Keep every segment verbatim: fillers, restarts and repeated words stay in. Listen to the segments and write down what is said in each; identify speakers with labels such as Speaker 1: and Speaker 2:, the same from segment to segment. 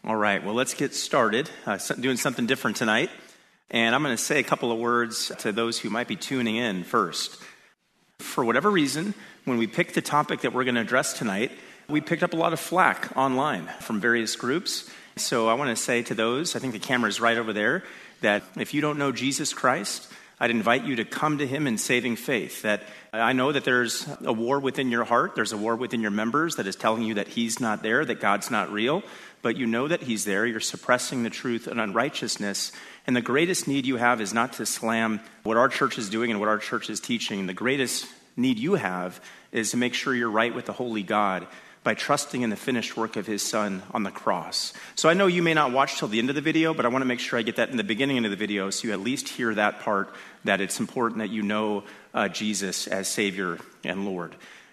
Speaker 1: All right, well, let's get started. Uh, doing something different tonight. And I'm going to say a couple of words to those who might be tuning in first. For whatever reason, when we picked the topic that we're going to address tonight, we picked up a lot of flack online from various groups. So I want to say to those, I think the camera's right over there, that if you don't know Jesus Christ, I'd invite you to come to him in saving faith. That I know that there's a war within your heart, there's a war within your members that is telling you that he's not there, that God's not real, but you know that he's there. You're suppressing the truth and unrighteousness. And the greatest need you have is not to slam what our church is doing and what our church is teaching. The greatest need you have is to make sure you're right with the holy God by trusting in the finished work of his son on the cross. So I know you may not watch till the end of the video, but I want to make sure I get that in the beginning of the video so you at least hear that part, that it's important that you know uh, Jesus as Savior and Lord.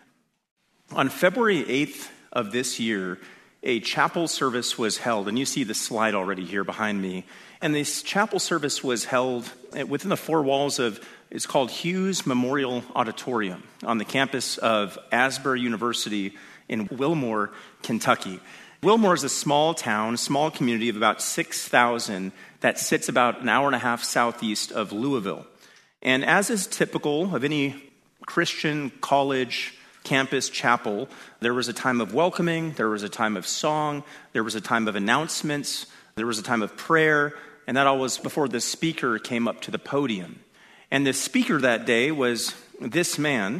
Speaker 1: On February eighth of this year, a chapel service was held, and you see the slide already here behind me. And this chapel service was held within the four walls of, it's called Hughes Memorial Auditorium on the campus of Asbury University in Wilmore, Kentucky. Wilmore is a small town, small community of about six thousand that sits about an hour and a half southeast of Louisville. And as is typical of any Christian college campus chapel, there was a time of welcoming, there was a time of song, there was a time of announcements, there was a time of prayer, and that all was before the speaker came up to the podium. And the speaker that day was this man.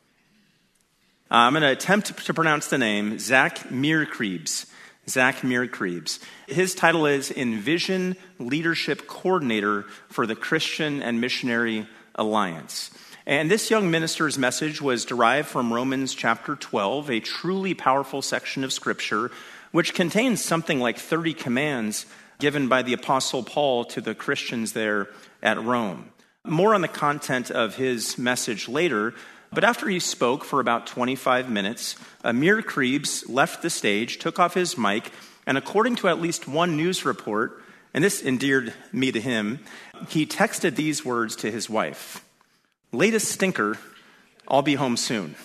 Speaker 1: Uh, I'm going to attempt to pronounce the name, Zach Meerkreebs. Zach Meerkreebs. His title is Envision Leadership Coordinator for the Christian and Missionary Alliance. And this young minister's message was derived from Romans chapter twelve, a truly powerful section of Scripture, which contains something like thirty commands given by the Apostle Paul to the Christians there at Rome. More on the content of his message later, but after he spoke for about twenty-five minutes, Amir Krebs left the stage, took off his mic, and according to at least one news report, and this endeared me to him, he texted these words to his wife: "Latest stinker, I'll be home soon."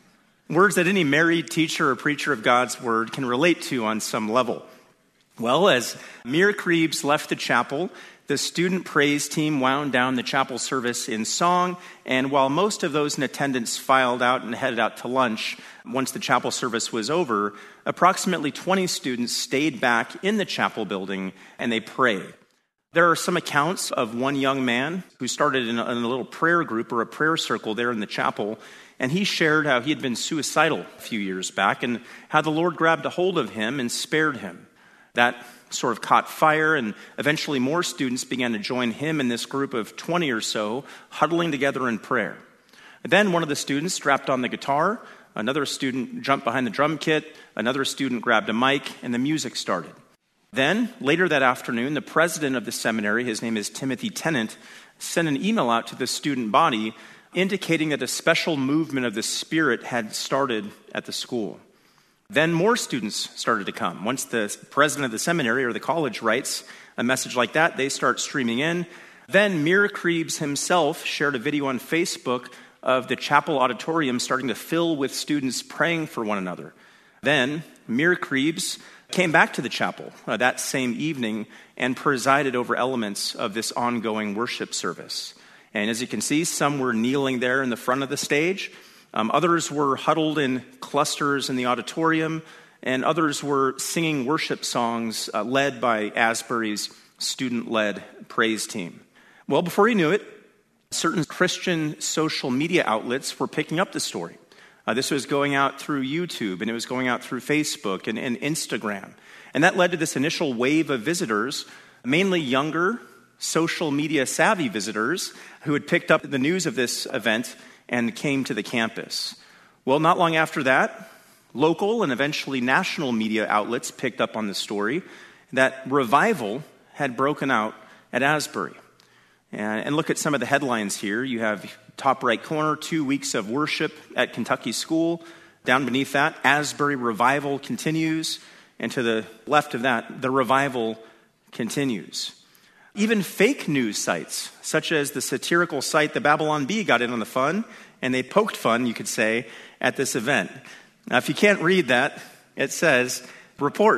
Speaker 1: Words that any married teacher or preacher of God's word can relate to on some level. Well, as Amir Krebs left the chapel, the student praise team wound down the chapel service in song, and while most of those in attendance filed out and headed out to lunch once the chapel service was over, approximately twenty students stayed back in the chapel building and they prayed. There are some accounts of one young man who started in a, in a little prayer group or a prayer circle there in the chapel, and he shared how he had been suicidal a few years back and how the Lord grabbed a hold of him and spared him. That sort of caught fire, and eventually more students began to join him in this group of twenty or so, huddling together in prayer. And then one of the students strapped on the guitar, another student jumped behind the drum kit, another student grabbed a mic, and the music started. Then, later that afternoon, the president of the seminary, his name is Timothy Tennant, sent an email out to the student body indicating that a special movement of the Spirit had started at the school. Then more students started to come. Once the president of the seminary or the college writes a message like that, they start streaming in. Then Mir Krebs himself shared a video on Facebook of the chapel auditorium starting to fill with students praying for one another. Then Mir Krebs came back to the chapel uh, that same evening and presided over elements of this ongoing worship service. And as you can see, some were kneeling there in the front of the stage. Um, others were huddled in clusters in the auditorium, and others were singing worship songs uh, led by Asbury's student-led praise team. Well, before you knew it, certain Christian social media outlets were picking up the story. Uh, this was going out through YouTube, and it was going out through Facebook and, and Instagram. And that led to this initial wave of visitors, mainly younger, social media savvy visitors who had picked up the news of this event and came to the campus. Well, not long after that, local and eventually national media outlets picked up on the story that revival had broken out at Asbury. And, and look at some of the headlines here. You have top right corner, two weeks of worship at Kentucky School. Down beneath that, Asbury revival continues. And to the left of that, the revival continues. Even fake news sites, such as the satirical site The Babylon Bee, got in on the fun, and they poked fun, you could say, at this event. Now, if you can't read that, it says, report,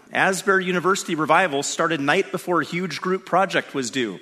Speaker 1: Asbury University revival started night before a huge group project was due.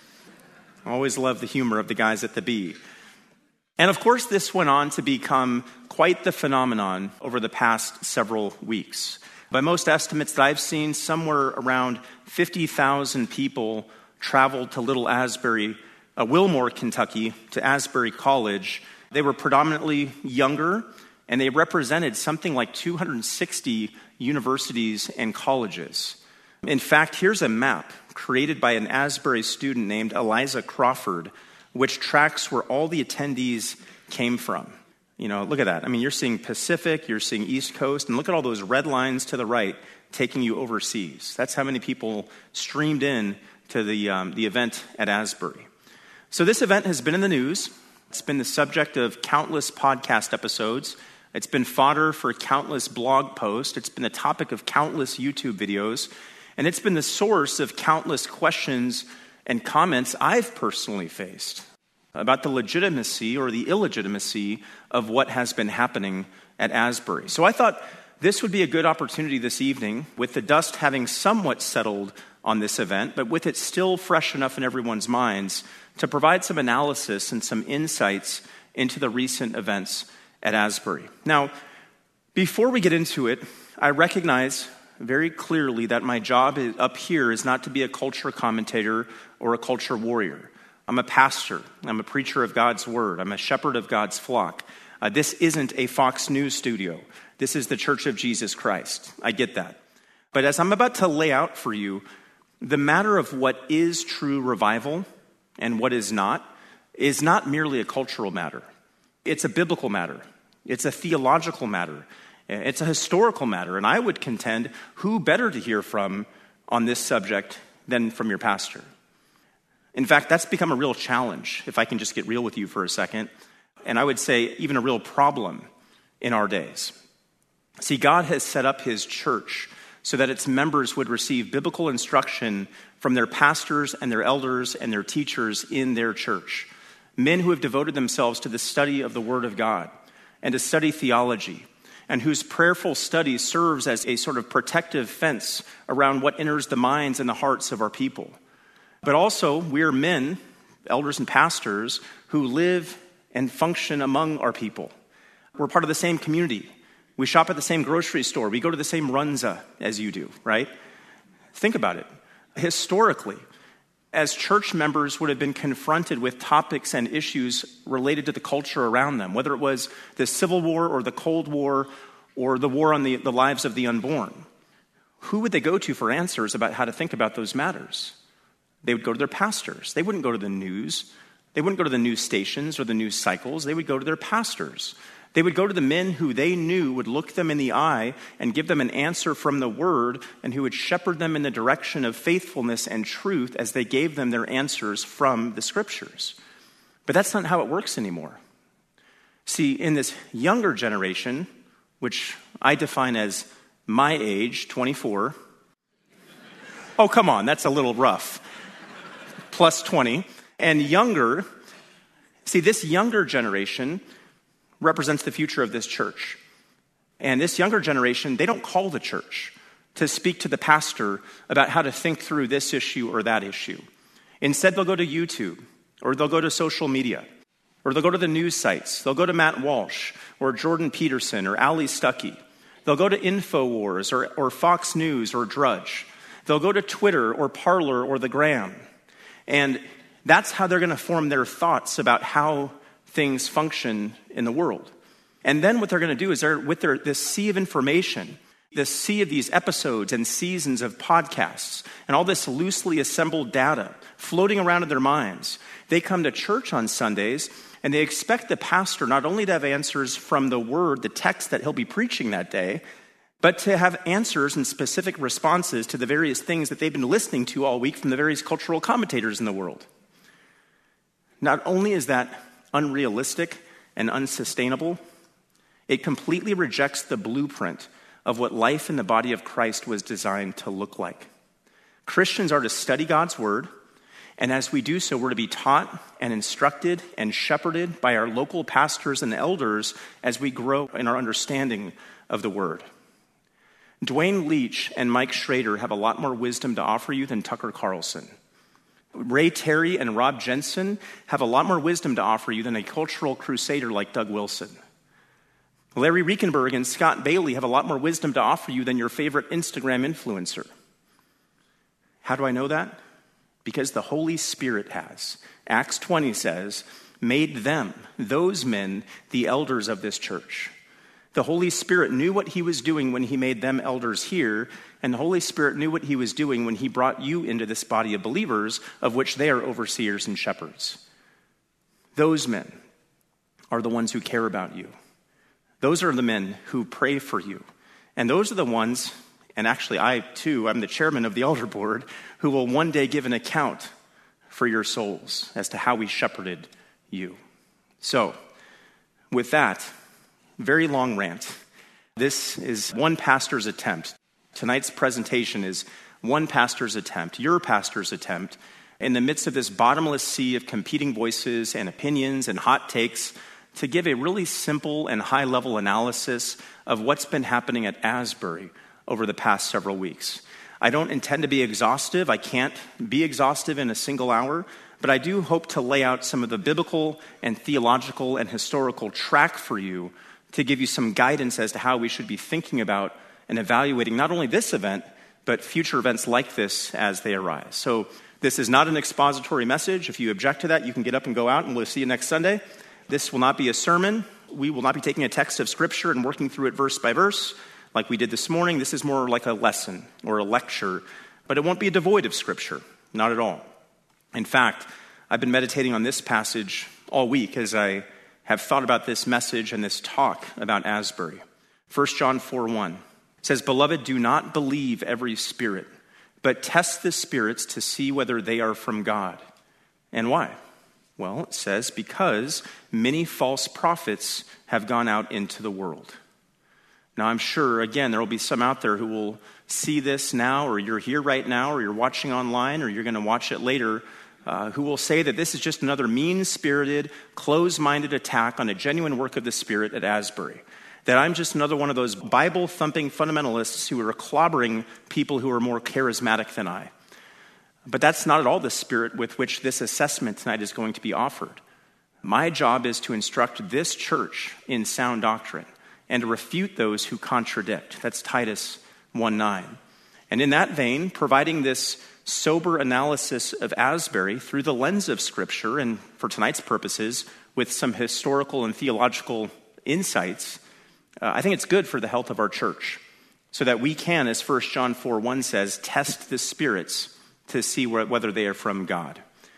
Speaker 1: I always love the humor of the guys at the Bee. And of course, this went on to become quite the phenomenon over the past several weeks. By most estimates that I've seen, somewhere around fifty thousand people traveled to Little Asbury, uh, Wilmore, Kentucky, to Asbury College. They were predominantly younger, and they represented something like two hundred sixty universities and colleges. In fact, here's a map created by an Asbury student named Eliza Crawford, which tracks where all the attendees came from. You know, look at that. I mean, you're seeing Pacific, you're seeing East Coast, and look at all those red lines to the right taking you overseas. That's how many people streamed in to the, um, the event at Asbury. So this event has been in the news. It's been the subject of countless podcast episodes. It's been fodder for countless blog posts. It's been the topic of countless YouTube videos. And it's been the source of countless questions and comments I've personally faced about the legitimacy or the illegitimacy of what has been happening at Asbury. So I thought this would be a good opportunity this evening, with the dust having somewhat settled on this event, but with it still fresh enough in everyone's minds, to provide some analysis and some insights into the recent events at Asbury. Now, before we get into it, I recognize very clearly that my job up here is not to be a culture commentator or a culture warrior. I'm a pastor. I'm a preacher of God's word. I'm a shepherd of God's flock. Uh, this isn't a Fox News studio. This is the Church of Jesus Christ. I get that. But as I'm about to lay out for you, the matter of what is true revival and what is not is not merely a cultural matter. It's a biblical matter. It's a theological matter. It's a historical matter. And I would contend, who better to hear from on this subject than from your pastor? In fact, that's become a real challenge, if I can just get real with you for a second. And I would say even a real problem in our days. See, God has set up his church so that its members would receive biblical instruction from their pastors and their elders and their teachers in their church. Men who have devoted themselves to the study of the Word of God and to study theology, and whose prayerful study serves as a sort of protective fence around what enters the minds and the hearts of our people. But also, we are men, elders and pastors, who live and function among our people. We're part of the same community. We shop at the same grocery store. We go to the same runza as you do, right? Think about it. Historically, as church members would have been confronted with topics and issues related to the culture around them, whether it was the Civil War or the Cold War or the war on the, the lives of the unborn, who would they go to for answers about how to think about those matters? They would go to their pastors. They wouldn't go to the news. They wouldn't go to the news stations or the news cycles. They would go to their pastors. They would go to the men who they knew would look them in the eye and give them an answer from the Word, and who would shepherd them in the direction of faithfulness and truth as they gave them their answers from the Scriptures. But that's not how it works anymore. See, in this younger generation, which I define as my age, twenty-four. Oh, come on, that's a little rough. Plus twenty. And younger, see, this younger generation represents the future of this church. And this younger generation, they don't call the church to speak to the pastor about how to think through this issue or that issue. Instead, they'll go to YouTube, or they'll go to social media, or they'll go to the news sites. They'll go to Matt Walsh, or Jordan Peterson, or Ali Stuckey. They'll go to InfoWars, or, or Fox News, or Drudge. They'll go to Twitter, or Parler, or the Gram. And that's how they're going to form their thoughts about how things function in the world. And then what they're going to do is they're with their this sea of information, this sea of these episodes and seasons of podcasts, and all this loosely assembled data floating around in their minds. They come to church on Sundays, and they expect the pastor not only to have answers from the word, the text that he'll be preaching that day, but to have answers and specific responses to the various things that they've been listening to all week from the various cultural commentators in the world. Not only is that unrealistic and unsustainable, it completely rejects the blueprint of what life in the body of Christ was designed to look like. Christians are to study God's word, and as we do so, we're to be taught and instructed and shepherded by our local pastors and elders as we grow in our understanding of the word. Dwayne Leach and Mike Schrader have a lot more wisdom to offer you than Tucker Carlson. Ray Terry and Rob Jensen have a lot more wisdom to offer you than a cultural crusader like Doug Wilson. Larry Riekenberg and Scott Bailey have a lot more wisdom to offer you than your favorite Instagram influencer. How do I know that? Because the Holy Spirit has. Acts twenty says, made them, those men, the elders of this church. The Holy Spirit knew what he was doing when he made them elders here, and the Holy Spirit knew what he was doing when he brought you into this body of believers, of which they are overseers and shepherds. Those men are the ones who care about you. Those are the men who pray for you. And those are the ones, and actually I too, I'm the chairman of the elder board, who will one day give an account for your souls as to how we shepherded you. So, with that, very long rant. This is one pastor's attempt. Tonight's presentation is one pastor's attempt, your pastor's attempt, in the midst of this bottomless sea of competing voices and opinions and hot takes, to give a really simple and high-level analysis of what's been happening at Asbury over the past several weeks. I don't intend to be exhaustive. I can't be exhaustive in a single hour, but I do hope to lay out some of the biblical and theological and historical track for you to give you some guidance as to how we should be thinking about and evaluating not only this event, but future events like this as they arise. So this is not an expository message. If you object to that, you can get up and go out, and we'll see you next Sunday. This will not be a sermon. We will not be taking a text of Scripture and working through it verse by verse like we did this morning. This is more like a lesson or a lecture, but it won't be devoid of Scripture, not at all. In fact, I've been meditating on this passage all week as I have thought about this message and this talk about Asbury. First John four one says, "Beloved, do not believe every spirit, but test the spirits to see whether they are from God." And why? Well, it says, because many false prophets have gone out into the world. Now, I'm sure, again, there will be some out there who will see this now, or you're here right now, or you're watching online, or you're going to watch it later, uh, who will say that this is just another mean-spirited, closed-minded attack on a genuine work of the Spirit at Asbury. That I'm just another one of those Bible-thumping fundamentalists who are clobbering people who are more charismatic than I. But that's not at all the spirit with which this assessment tonight is going to be offered. My job is to instruct this church in sound doctrine and to refute those who contradict. That's Titus one nine. And in that vein, providing this sober analysis of Asbury through the lens of Scripture, and for tonight's purposes, with some historical and theological insights, uh, I think it's good for the health of our church, so that we can, as First John four one says, test the spirits to see whether they are from God.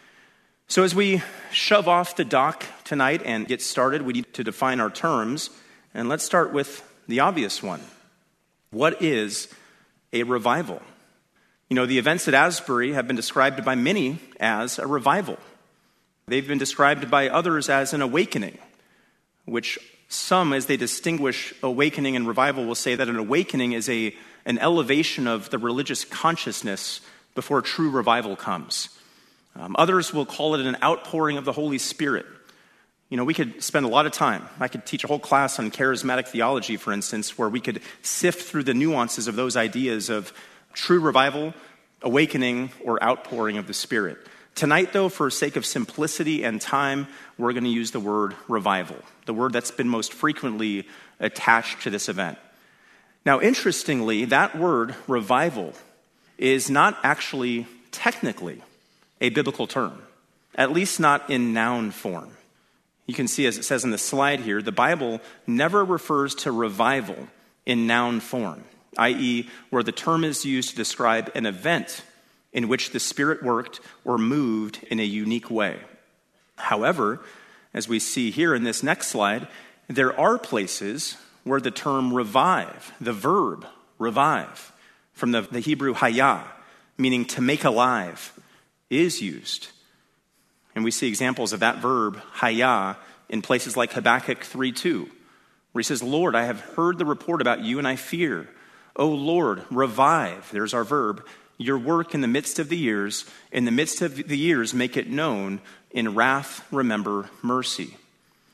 Speaker 1: So as we shove off the dock tonight and get started, we need to define our terms. And let's start with the obvious one. What is a revival? You know, the events at Asbury have been described by many as a revival. They've been described by others as an awakening, which some, as they distinguish awakening and revival, will say that an awakening is a, an elevation of the religious consciousness before true revival comes. Um, others will call it an outpouring of the Holy Spirit. You know, we could spend a lot of time. I could teach a whole class on charismatic theology, for instance, where we could sift through the nuances of those ideas of true revival, awakening, or outpouring of the Spirit. Tonight, though, for sake of simplicity and time, we're going to use the word revival, the word that's been most frequently attached to this event. Now, interestingly, that word revival is not actually technically a biblical term, at least not in noun form. You can see, as it says in the slide here, the Bible never refers to revival in noun form, that is, where the term is used to describe an event in which the Spirit worked or moved in a unique way. However, as we see here in this next slide, there are places where the term revive, the verb revive, from the, the Hebrew hayah, meaning to make alive, is used. And we see examples of that verb, hayah, in places like Habakkuk three two, where he says, "Lord, I have heard the report about you and I fear. O Lord, revive," there's our verb, "your work in the midst of the years. In the midst of the years, make it known. In wrath, remember mercy."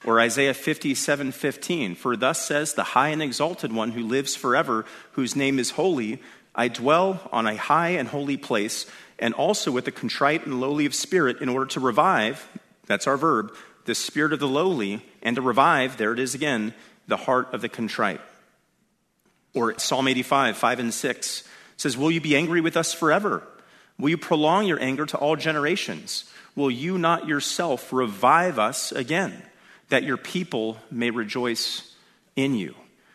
Speaker 1: Or Isaiah fifty-seven fifteen, for thus says the high and exalted one who lives forever, whose name is holy, I dwell on a high and holy place, and also with the contrite and lowly of spirit, in order to revive, that's our verb, the spirit of the lowly, and to revive, there it is again, the heart of the contrite. Or Psalm eighty-five, five and six says, will you be angry with us forever? Will you prolong your anger to all generations? Will you not yourself revive us again, that your people may rejoice in you?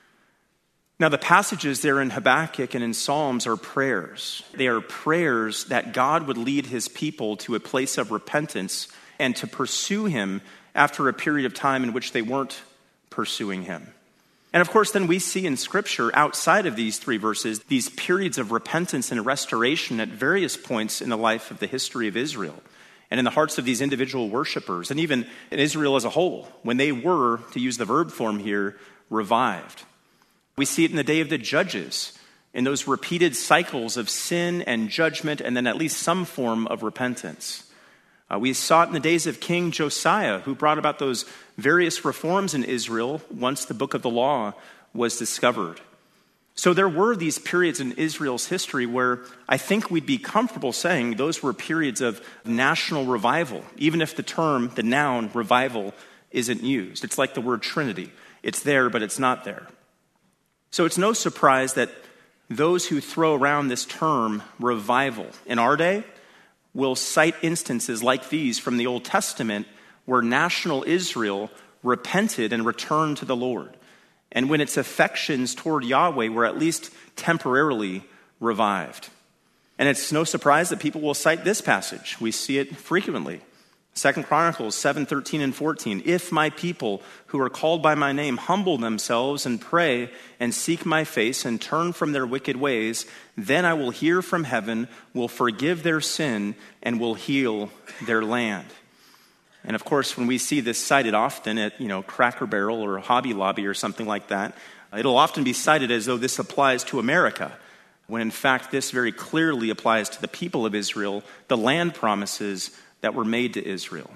Speaker 1: Now, the passages there in Habakkuk and in Psalms are prayers. They are prayers that God would lead his people to a place of repentance and to pursue him after a period of time in which they weren't pursuing him. And of course, then we see in Scripture, outside of these three verses, these periods of repentance and restoration at various points in the life of the history of Israel and in the hearts of these individual worshipers, and even in Israel as a whole, when they were, to use the verb form here, revived. We see it in the day of the judges, in those repeated cycles of sin and judgment, and then at least some form of repentance. Uh, we saw it in the days of King Josiah, who brought about those various reforms in Israel once the book of the law was discovered. So there were these periods in Israel's history where I think we'd be comfortable saying those were periods of national revival, even if the term, the noun, revival, isn't used. It's like the word Trinity. It's there, but it's not there. So it's no surprise that those who throw around this term revival in our day will cite instances like these from the Old Testament where national Israel repented and returned to the Lord, and when its affections toward Yahweh were at least temporarily revived. And it's no surprise that people will cite this passage. We see it frequently. Second Chronicles seven, thirteen and fourteen. If my people who are called by my name humble themselves and pray and seek my face and turn from their wicked ways, then I will hear from heaven, will forgive their sin, and will heal their land. And of course, when we see this cited often at, you know, Cracker Barrel or Hobby Lobby or something like that, it'll often be cited as though this applies to America, when in fact this very clearly applies to the people of Israel, the land promises that were made to Israel.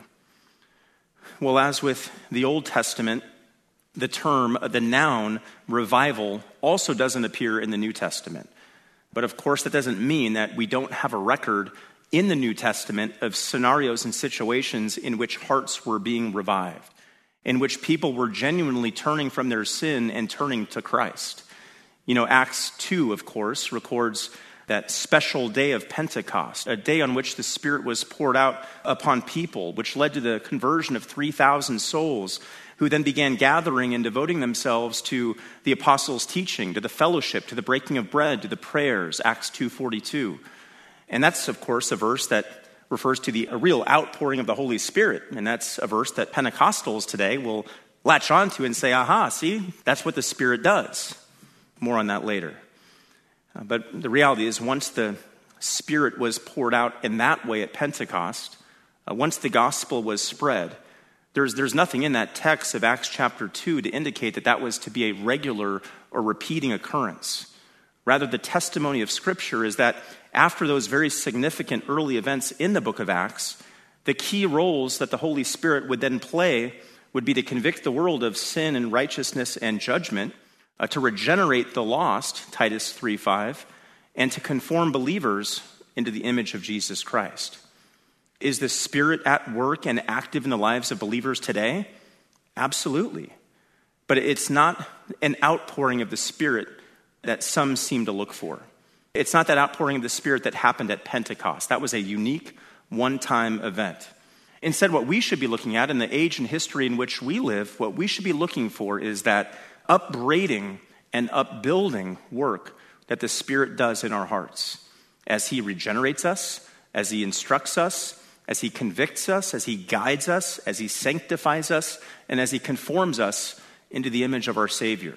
Speaker 1: Well, as with the Old Testament, the term, the noun, revival, also doesn't appear in the New Testament. But of course, that doesn't mean that we don't have a record in the New Testament of scenarios and situations in which hearts were being revived, in which people were genuinely turning from their sin and turning to Christ. You know, Acts two, of course, records that special day of Pentecost, a day on which the Spirit was poured out upon people, which led to the conversion of three thousand souls, who then began gathering and devoting themselves to the apostles' teaching, to the fellowship, to the breaking of bread, to the prayers, Acts two forty-two. And that's, of course, a verse that refers to the a real outpouring of the Holy Spirit, and that's a verse that Pentecostals today will latch onto and say, aha, see, that's what the Spirit does. More on that later. Uh, but the reality is, once the Spirit was poured out in that way at Pentecost, uh, once the gospel was spread, there's, there's nothing in that text of Acts chapter two to indicate that that was to be a regular or repeating occurrence. Rather, the testimony of Scripture is that after those very significant early events in the book of Acts, the key roles that the Holy Spirit would then play would be to convict the world of sin and righteousness and judgment, Uh, to regenerate the lost, Titus three five, and to conform believers into the image of Jesus Christ. Is the Spirit at work and active in the lives of believers today? Absolutely. But it's not an outpouring of the Spirit that some seem to look for. It's not that outpouring of the Spirit that happened at Pentecost. That was a unique, one-time event. Instead, what we should be looking at in the age and history in which we live, what we should be looking for is that upbraiding and upbuilding work that the Spirit does in our hearts as he regenerates us, as he instructs us, as he convicts us, as he guides us, as he sanctifies us, and as he conforms us into the image of our Savior.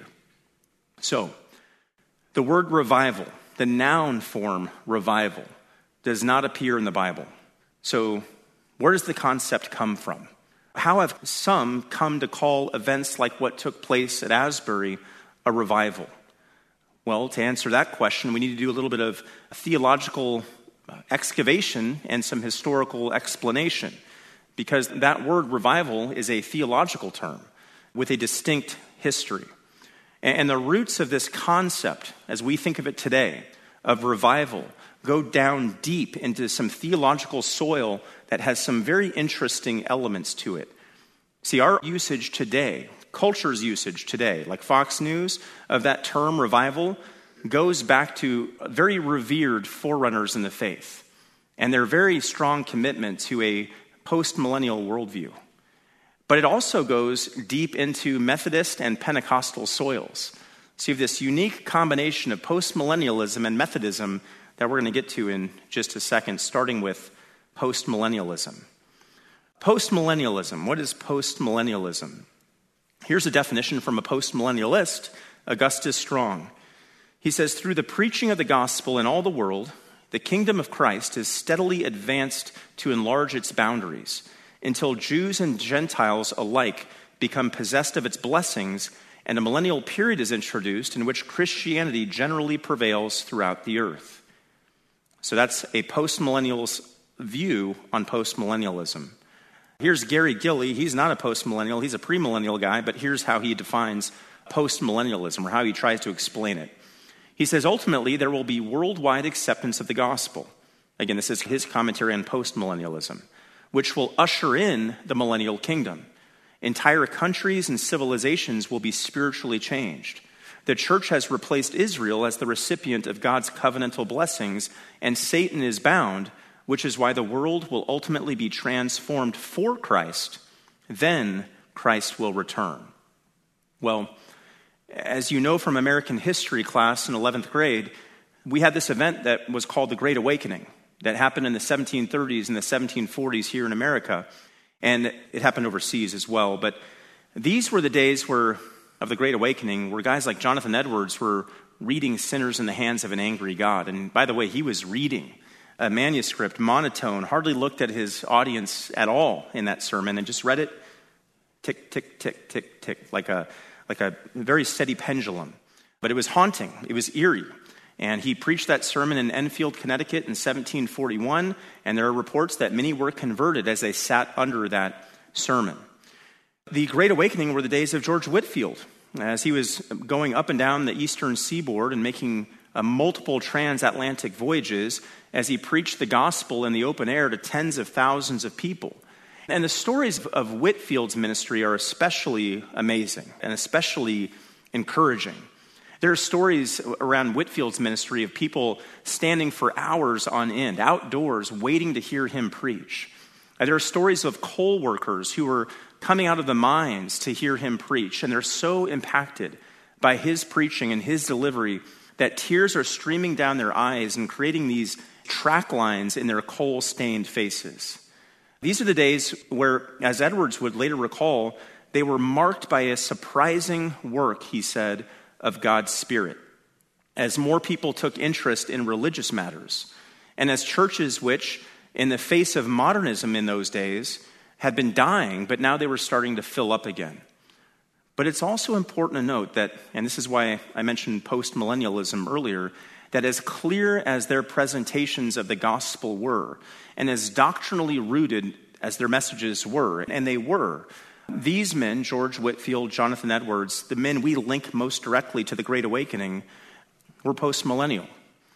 Speaker 1: So, the word revival, the noun form revival, does not appear in the Bible. So, where does the concept come from? How have some come to call events like what took place at Asbury a revival? Well, to answer that question, we need to do a little bit of theological excavation and some historical explanation. because that word revival is a theological term with a distinct history. And the roots of this concept, as we think of it today, of revival, go down deep into some theological soil that has some very interesting elements to it. See, our usage today, culture's usage today, like Fox News, of that term revival, goes back to very revered forerunners in the faith and their very strong commitment to a post-millennial worldview. But it also goes deep into Methodist and Pentecostal soils. So you have this unique combination of post-millennialism and Methodism that we're going to get to in just a second, starting with post-millennialism. Post-millennialism, what is post-millennialism? Here's a definition from a post-millennialist, Augustus Strong. He says, through the preaching of the gospel in all the world, the kingdom of Christ is steadily advanced to enlarge its boundaries until Jews and Gentiles alike become possessed of its blessings, and a millennial period is introduced in which Christianity generally prevails throughout the earth. So that's a post-millennial's view on post-millennialism. Here's Gary Gilley. He's not a post-millennial. He's a premillennial guy, but here's how he defines post-millennialism, or how he tries to explain it. He says, ultimately, there will be worldwide acceptance of the gospel. Again, this is his commentary on post-millennialism, which will usher in the millennial kingdom. Entire countries and civilizations will be spiritually changed. The church has replaced Israel as the recipient of God's covenantal blessings, and Satan is bound, which is why the world will ultimately be transformed for Christ. Then Christ will return. Well, as you know from American history class in eleventh grade, we had this event that was called the Great Awakening that happened in the seventeen thirties and the seventeen forties here in America, and it happened overseas as well. But these were the days where, of the Great Awakening, where guys like Jonathan Edwards were reading Sinners in the Hands of an Angry God. And by the way, he was reading a manuscript, monotone, hardly looked at his audience at all in that sermon, and just read it tick, tick, tick, tick, tick, like a like a very steady pendulum. But it was haunting. It was eerie. And he preached that sermon in Enfield, Connecticut in seventeen forty-one, and there are reports that many were converted as they sat under that sermon. The Great Awakening were the days of George Whitefield, as he was going up and down the eastern seaboard and making uh, multiple transatlantic voyages as he preached the gospel in the open air to tens of thousands of people. And the stories of Whitefield's ministry are especially amazing and especially encouraging. There are stories around Whitefield's ministry of people standing for hours on end, outdoors, waiting to hear him preach. And there are stories of coal workers who were coming out of the mines to hear him preach, and they're so impacted by his preaching and his delivery that tears are streaming down their eyes and creating these track lines in their coal-stained faces. These are the days where, as Edwards would later recall, they were marked by a surprising work, he said, of God's Spirit, as more people took interest in religious matters, and as churches which, in the face of modernism in those days, had been dying, but now they were starting to fill up again. But it's also important to note that, and this is why I mentioned post-millennialism earlier, that as clear as their presentations of the gospel were, and as doctrinally rooted as their messages were, and they were, these men, George Whitefield, Jonathan Edwards, the men we link most directly to the Great Awakening, were post-millennial,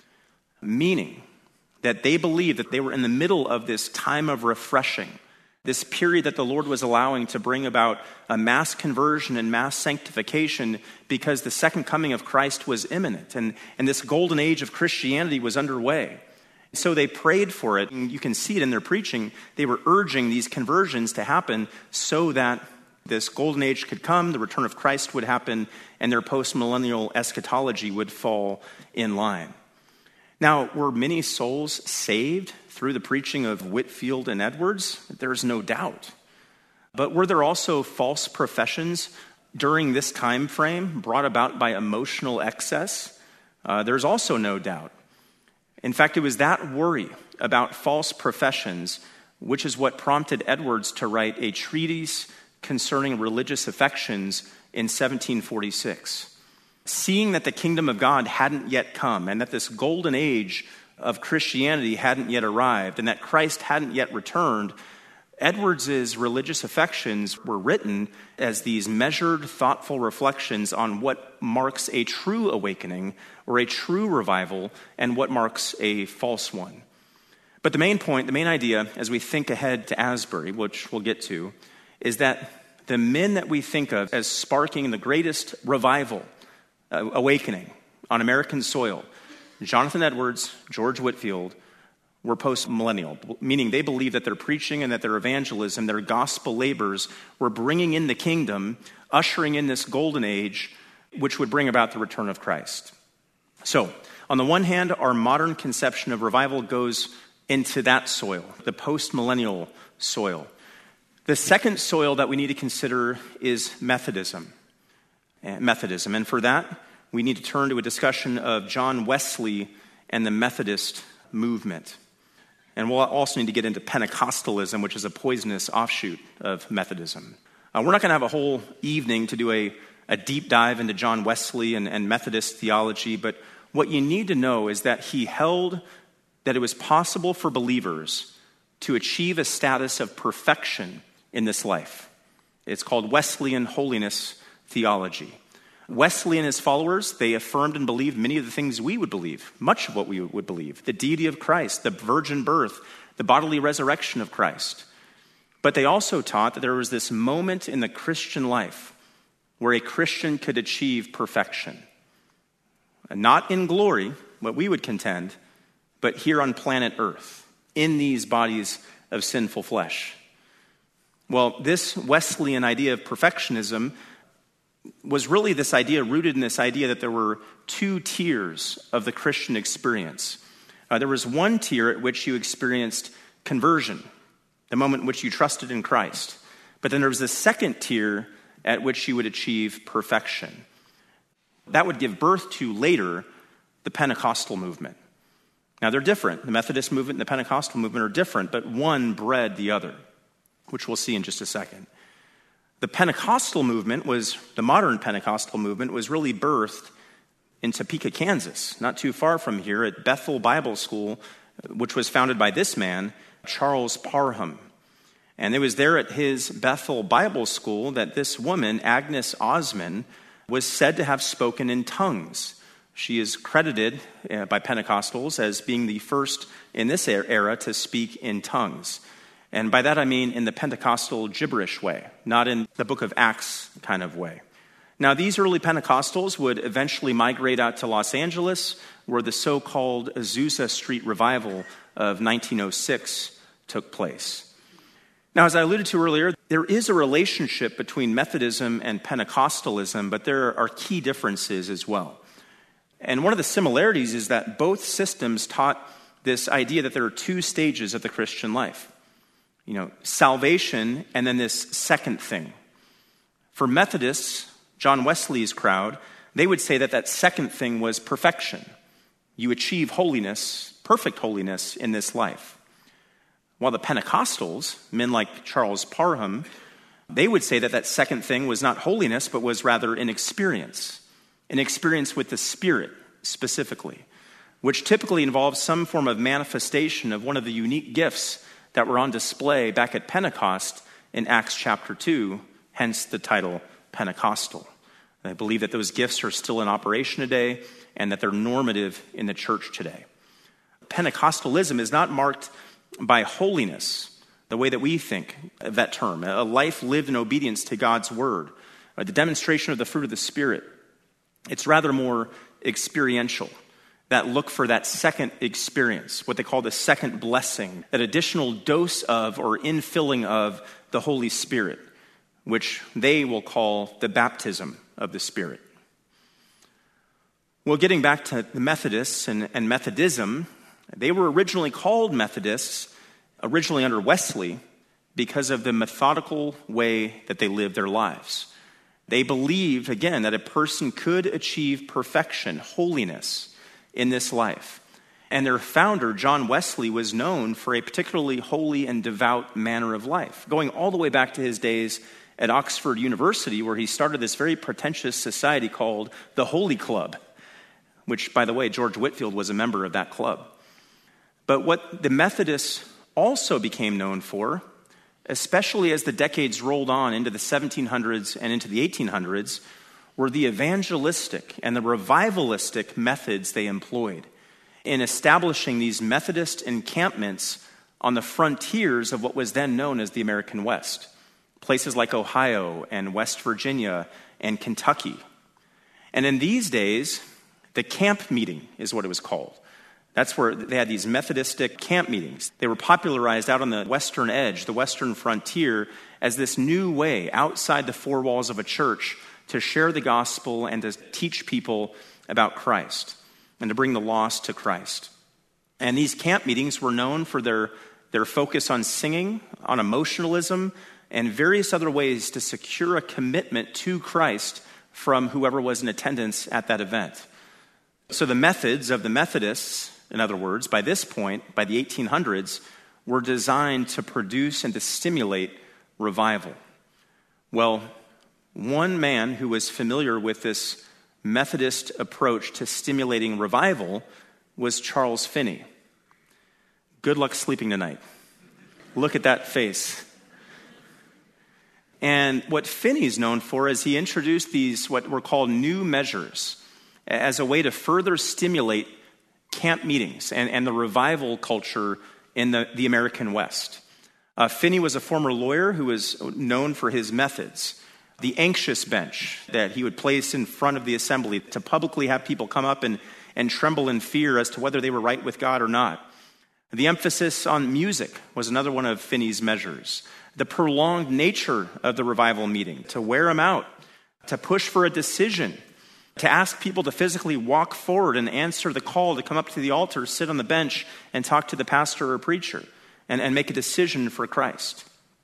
Speaker 1: meaning that they believed that they were in the middle of this time of refreshing, this period that the Lord was allowing to bring about a mass conversion and mass sanctification because the second coming of Christ was imminent, and, and this golden age of Christianity was underway. So they prayed for it, and you can see it in their preaching. They were urging these conversions to happen so that this golden age could come, the return of Christ would happen, and their post-millennial eschatology would fall in line. Now, were many souls saved through the preaching of Whitefield and Edwards? There's no doubt. But were there also false professions during this time frame brought about by emotional excess? Uh, there's also no doubt. In fact, it was that worry about false professions which is what prompted Edwards to write a treatise concerning religious affections in seventeen forty-six. Seeing that the kingdom of God hadn't yet come, and that this golden age of Christianity hadn't yet arrived, and that Christ hadn't yet returned, Edwards's religious affections were written as these measured, thoughtful reflections on what marks a true awakening or a true revival and what marks a false one. But the main point, the main idea, as we think ahead to Asbury, which we'll get to, is that the men that we think of as sparking the greatest revival, uh, awakening on American soil, Jonathan Edwards, George Whitefield, were post-millennial, meaning they believed that their preaching and that their evangelism, their gospel labors were bringing in the kingdom, ushering in this golden age, which would bring about the return of Christ. So, on the one hand, our modern conception of revival goes into that soil, the post-millennial soil. The second soil that we need to consider is Methodism. Methodism, and for that, we need to turn to a discussion of John Wesley and the Methodist movement. And we'll also need to get into Pentecostalism, which is a poisonous offshoot of Methodism. Uh, we're not going to have a whole evening to do a, a deep dive into John Wesley and, and Methodist theology, but what you need to know is that he held that it was possible for believers to achieve a status of perfection in this life. It's called Wesleyan holiness theology. Wesley and his followers, they affirmed and believed many of the things we would believe, much of what we would believe, the deity of Christ, the virgin birth, the bodily resurrection of Christ. But they also taught that there was this moment in the Christian life where a Christian could achieve perfection. Not in glory, what we would contend, but here on planet Earth, in these bodies of sinful flesh. Well, this Wesleyan idea of perfectionism was really this idea, rooted in this idea that there were two tiers of the Christian experience. Uh, there was one tier at which you experienced conversion, the moment in which you trusted in Christ. But then there was a second tier at which you would achieve perfection. That would give birth to later the Pentecostal movement. Now they're different. The Methodist movement and the Pentecostal movement are different, but one bred the other, which we'll see in just a second. The Pentecostal movement was, the modern Pentecostal movement was really birthed in Topeka, Kansas, not too far from here at Bethel Bible School, which was founded by this man, Charles Parham. And it was there at his Bethel Bible School that this woman, Agnes Osman, was said to have spoken in tongues. She is credited uh, by Pentecostals as being the first in this era to speak in tongues. And by that I mean in the Pentecostal gibberish way, not in the book of Acts kind of way. Now, these early Pentecostals would eventually migrate out to Los Angeles, where the so-called Azusa Street revival of nineteen oh six took place. Now, as I alluded to earlier, there is a relationship between Methodism and Pentecostalism, but there are key differences as well. And one of the similarities is that both systems taught this idea that there are two stages of the Christian life. You know, salvation and then this second thing. For Methodists, John Wesley's crowd, they would say that that second thing was perfection. You achieve holiness, perfect holiness in this life. While the Pentecostals, men like Charles Parham, they would say that that second thing was not holiness, but was rather an experience. An experience with the Spirit specifically, which typically involves some form of manifestation of one of the unique gifts that were on display back at Pentecost in Acts chapter two, hence the title Pentecostal. I believe that those gifts are still in operation today and that they're normative in the church today. Pentecostalism is not marked by holiness, the way that we think of that term, a life lived in obedience to God's word, or the demonstration of the fruit of the Spirit. It's rather more experiential. That look for that second experience, what they call the second blessing, that additional dose of or infilling of the Holy Spirit, which they will call the baptism of the Spirit. Well, getting back to the Methodists and, and Methodism, they were originally called Methodists, originally under Wesley, because of the methodical way that they lived their lives. They believed, again, that a person could achieve perfection, holiness, in this life. And their founder, John Wesley, was known for a particularly holy and devout manner of life, going all the way back to his days at Oxford University, where he started this very pretentious society called the Holy Club, which, by the way, George Whitefield was a member of that club. But what the Methodists also became known for, especially as the decades rolled on into the seventeen hundreds and into the eighteen hundreds, were the evangelistic and the revivalistic methods they employed in establishing these Methodist encampments on the frontiers of what was then known as the American West, places like Ohio and West Virginia and Kentucky. And in these days, the camp meeting is what it was called. That's where they had these Methodistic camp meetings. They were popularized out on the western edge, the western frontier, as this new way outside the four walls of a church to share the gospel and to teach people about Christ and to bring the lost to Christ. And these camp meetings were known for their, their focus on singing, on emotionalism, and various other ways to secure a commitment to Christ from whoever was in attendance at that event. So the methods of the Methodists, in other words, by this point, by the eighteen hundreds, were designed to produce and to stimulate revival. Well, one man who was familiar with this Methodist approach to stimulating revival was Charles Finney. Good luck sleeping tonight. Look at that face. And what Finney's known for is he introduced these, what were called new measures, as a way to further stimulate camp meetings and, and the revival culture in the, the American West. Uh, Finney was a former lawyer who was known for his methods. The anxious bench that he would place in front of the assembly to publicly have people come up and, and tremble in fear as to whether they were right with God or not. The emphasis on music was another one of Finney's measures. The prolonged nature of the revival meeting, to wear them out, to push for a decision, to ask people to physically walk forward and answer the call to come up to the altar, sit on the bench, and talk to the pastor or preacher, and, and make a decision for Christ.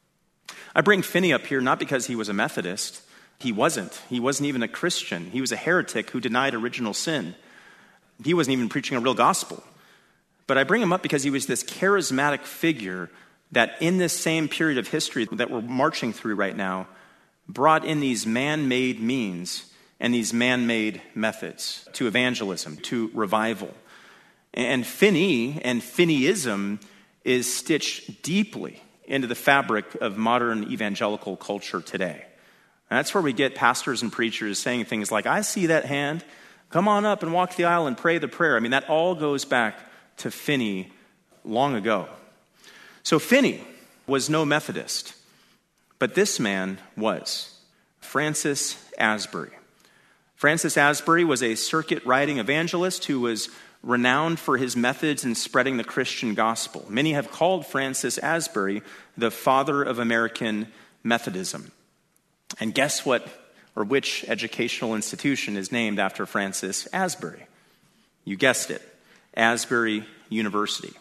Speaker 1: I bring Finney up here not because he was a Methodist. He wasn't. He wasn't even a Christian. He was a heretic who denied original sin. He wasn't even preaching a real gospel. But I bring him up because he was this charismatic figure that in this same period of history that we're marching through right now, brought in these man-made means and these man-made methods to evangelism, to revival. And Finney and Finneyism is stitched deeply into the fabric of modern evangelical culture today. And that's where we get pastors and preachers saying things like, I see that hand, come on up and walk the aisle and pray the prayer. I mean, that all goes back to Finney long ago. So Finney was no Methodist, but this man was. Francis Asbury. Francis Asbury was a circuit-riding evangelist who was renowned for his methods in spreading the Christian gospel. Many have called Francis Asbury the father of American Methodism. And guess what, or which educational institution is named after Francis Asbury? You guessed it, Asbury University.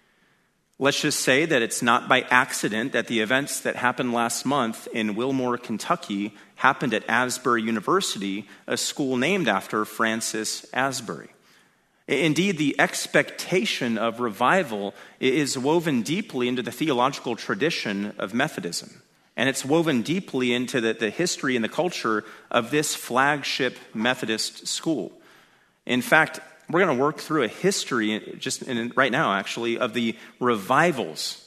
Speaker 1: Let's just say that it's not by accident that the events that happened last month in Wilmore, Kentucky, happened at Asbury University, a school named after Francis Asbury. Indeed, the expectation of revival is woven deeply into the theological tradition of Methodism. And it's woven deeply into the, the history and the culture of this flagship Methodist school. In fact, we're going to work through a history, just in, right now actually, of the revivals,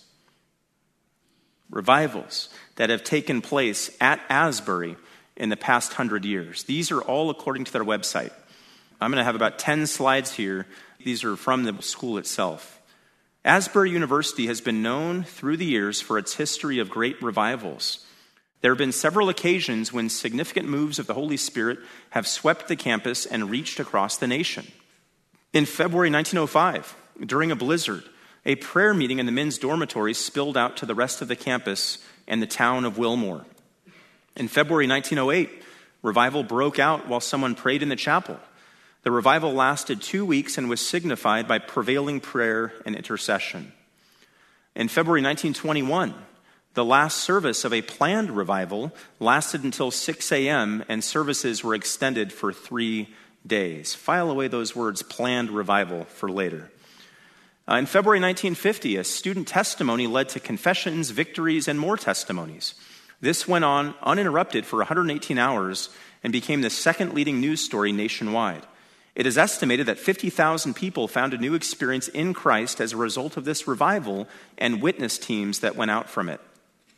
Speaker 1: revivals that have taken place at Asbury in the past hundred years. These are all according to their website. I'm going to have about ten slides here. These are from the school itself. Asbury University has been known through the years for its history of great revivals. There have been several occasions when significant moves of the Holy Spirit have swept the campus and reached across the nation. In February nineteen oh five, during a blizzard, a prayer meeting in the men's dormitory spilled out to the rest of the campus and the town of Wilmore. In February nineteen oh eight, revival broke out while someone prayed in the chapel. The revival lasted two weeks and was signified by prevailing prayer and intercession. In February nineteen twenty-one, the last service of a planned revival lasted until six a.m. and services were extended for three days. File away those words, planned revival, for later. Uh, in February nineteen fifty, a student testimony led to confessions, victories, and more testimonies. This went on uninterrupted for one hundred eighteen hours and became the second leading news story nationwide. It is estimated that fifty thousand people found a new experience in Christ as a result of this revival and witness teams that went out from it.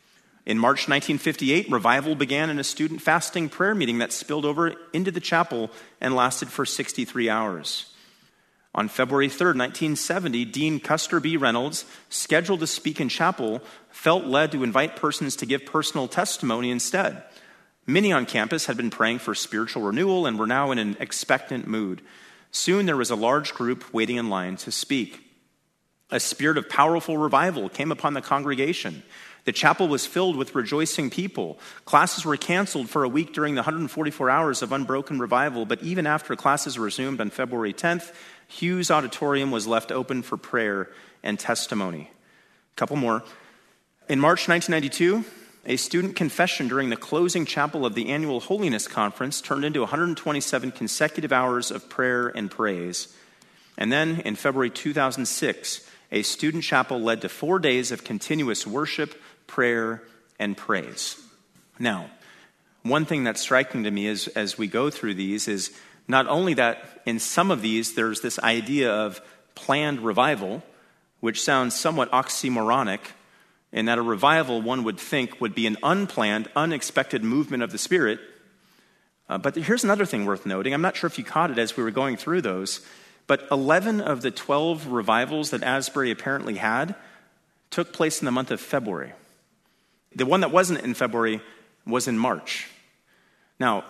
Speaker 1: In March nineteen fifty-eight, revival began in a student fasting prayer meeting that spilled over into the chapel and lasted for sixty-three hours. On February third, nineteen seventy, Dean Custer B. Reynolds, scheduled to speak in chapel, felt led to invite persons to give personal testimony instead. Many on campus had been praying for spiritual renewal and were now in an expectant mood. Soon there was a large group waiting in line to speak. A spirit of powerful revival came upon the congregation. The chapel was filled with rejoicing people. Classes were canceled for a week during the one hundred forty-four hours of unbroken revival, but even after classes resumed on February tenth, Hughes Auditorium was left open for prayer and testimony. A couple more. In March nineteen ninety-two, a student confession during the closing chapel of the annual Holiness Conference turned into one hundred twenty-seven consecutive hours of prayer and praise. And then in February two thousand six, a student chapel led to four days of continuous worship, prayer, and praise. Now, one thing that's striking to me is, as we go through these is not only that in some of these there's this idea of planned revival, which sounds somewhat oxymoronic, in that a revival one would think would be an unplanned, unexpected movement of the Spirit. Uh, but here's another thing worth noting. I'm not sure if you caught it as we were going through those, but eleven of the twelve revivals that Asbury apparently had took place in the month of February. The one that wasn't in February was in March. Now,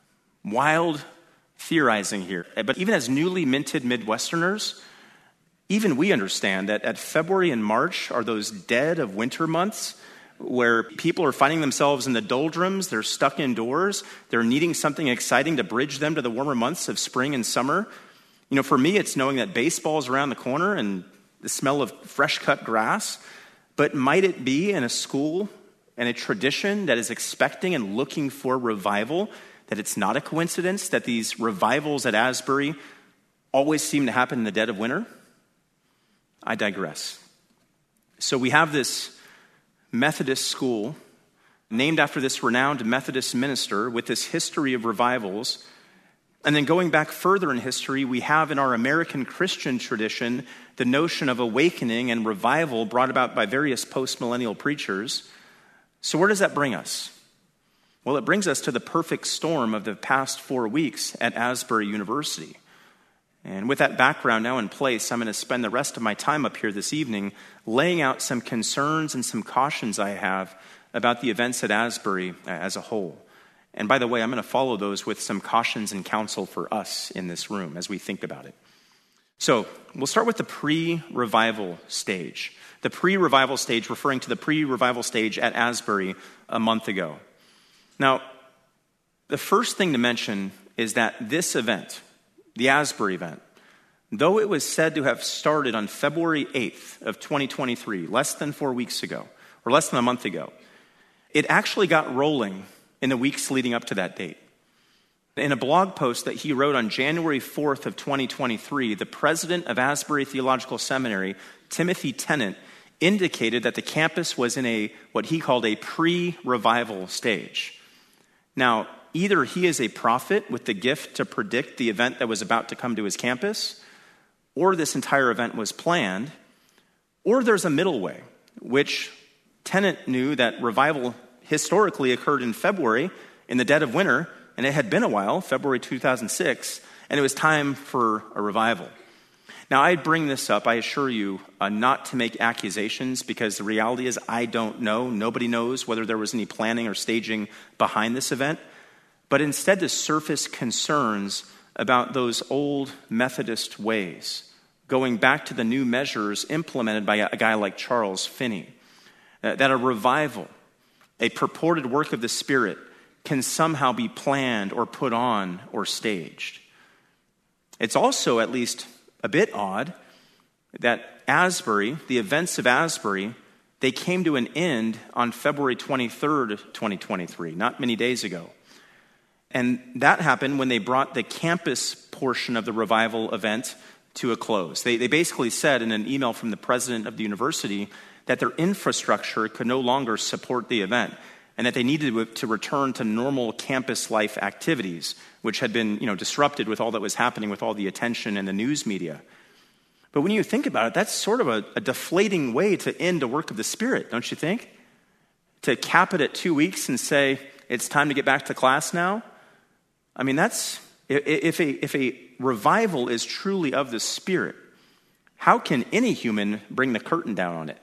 Speaker 1: wild theorizing here, but even as newly minted Midwesterners, even we understand that at February and March are those dead of winter months where people are finding themselves in the doldrums, they're stuck indoors, they're needing something exciting to bridge them to the warmer months of spring and summer. You know, for me, it's knowing that baseball's around the corner and the smell of fresh cut grass, but might it be in a school and a tradition that is expecting and looking for revival, that it's not a coincidence that these revivals at Asbury always seem to happen in the dead of winter? I digress. So we have this Methodist school named after this renowned Methodist minister with this history of revivals. And then going back further in history, we have in our American Christian tradition the notion of awakening and revival brought about by various post-millennial preachers. So where does that bring us? Well, it brings us to the perfect storm of the past four weeks at Asbury University. And with that background now in place, I'm going to spend the rest of my time up here this evening laying out some concerns and some cautions I have about the events at Asbury as a whole. And by the way, I'm going to follow those with some cautions and counsel for us in this room as we think about it. So we'll start with the pre-revival stage. The pre-revival stage, referring to the pre-revival stage at Asbury a month ago. Now, the first thing to mention is that this event, the Asbury event, though it was said to have started on February eighth of twenty twenty-three, less than four weeks ago, or less than a month ago, it actually got rolling in the weeks leading up to that date. In a blog post that he wrote on January fourth of twenty twenty-three, the president of Asbury Theological Seminary, Timothy Tennant, indicated that the campus was in a what he called a pre-revival stage. Now, either he is a prophet with the gift to predict the event that was about to come to his campus, or this entire event was planned, or there's a middle way, which Tennant knew that revival historically occurred in February, in the dead of winter, and it had been a while, February two thousand six, and it was time for a revival. Now, I bring this up, I assure you, uh, not to make accusations, because the reality is I don't know. Nobody knows whether there was any planning or staging behind this event, but instead to surface concerns about those old Methodist ways, going back to the new measures implemented by a guy like Charles Finney, uh, that a revival, a purported work of the Spirit, can somehow be planned or put on or staged. It's also at least a bit odd that Asbury, the events of Asbury, they came to an end on February twenty-third, twenty twenty-three, not many days ago. And that happened when they brought the campus portion of the revival event to a close. They, they basically said in an email from the president of the university that their infrastructure could no longer support the event, and that they needed to return to normal campus life activities, which had been, you know, disrupted with all that was happening with all the attention and the news media. But when you think about it, that's sort of a, a deflating way to end a work of the Spirit, don't you think? to cap it at two weeks and say, it's time to get back to class now. I mean, that's, if a, if a revival is truly of the Spirit, how can any human bring the curtain down on it?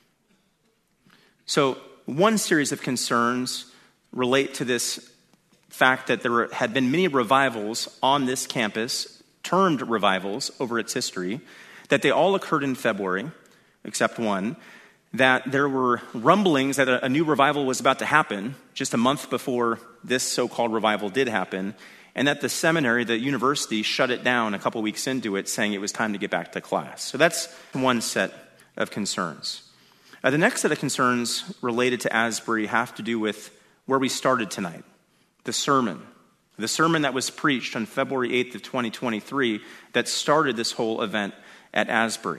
Speaker 1: So one series of concerns relate to this fact that there had been many revivals on this campus, termed revivals over its history, that they all occurred in February, except one, that there were rumblings that a, a new revival was about to happen just a month before this so-called revival did happen, and that the seminary, the university, shut it down a couple weeks into it, saying it was time to get back to class. So that's one set of concerns. Uh, the next set of concerns related to Asbury have to do with where we started tonight, the sermon. The sermon that was preached on February eighth of twenty twenty-three that started this whole event at Asbury.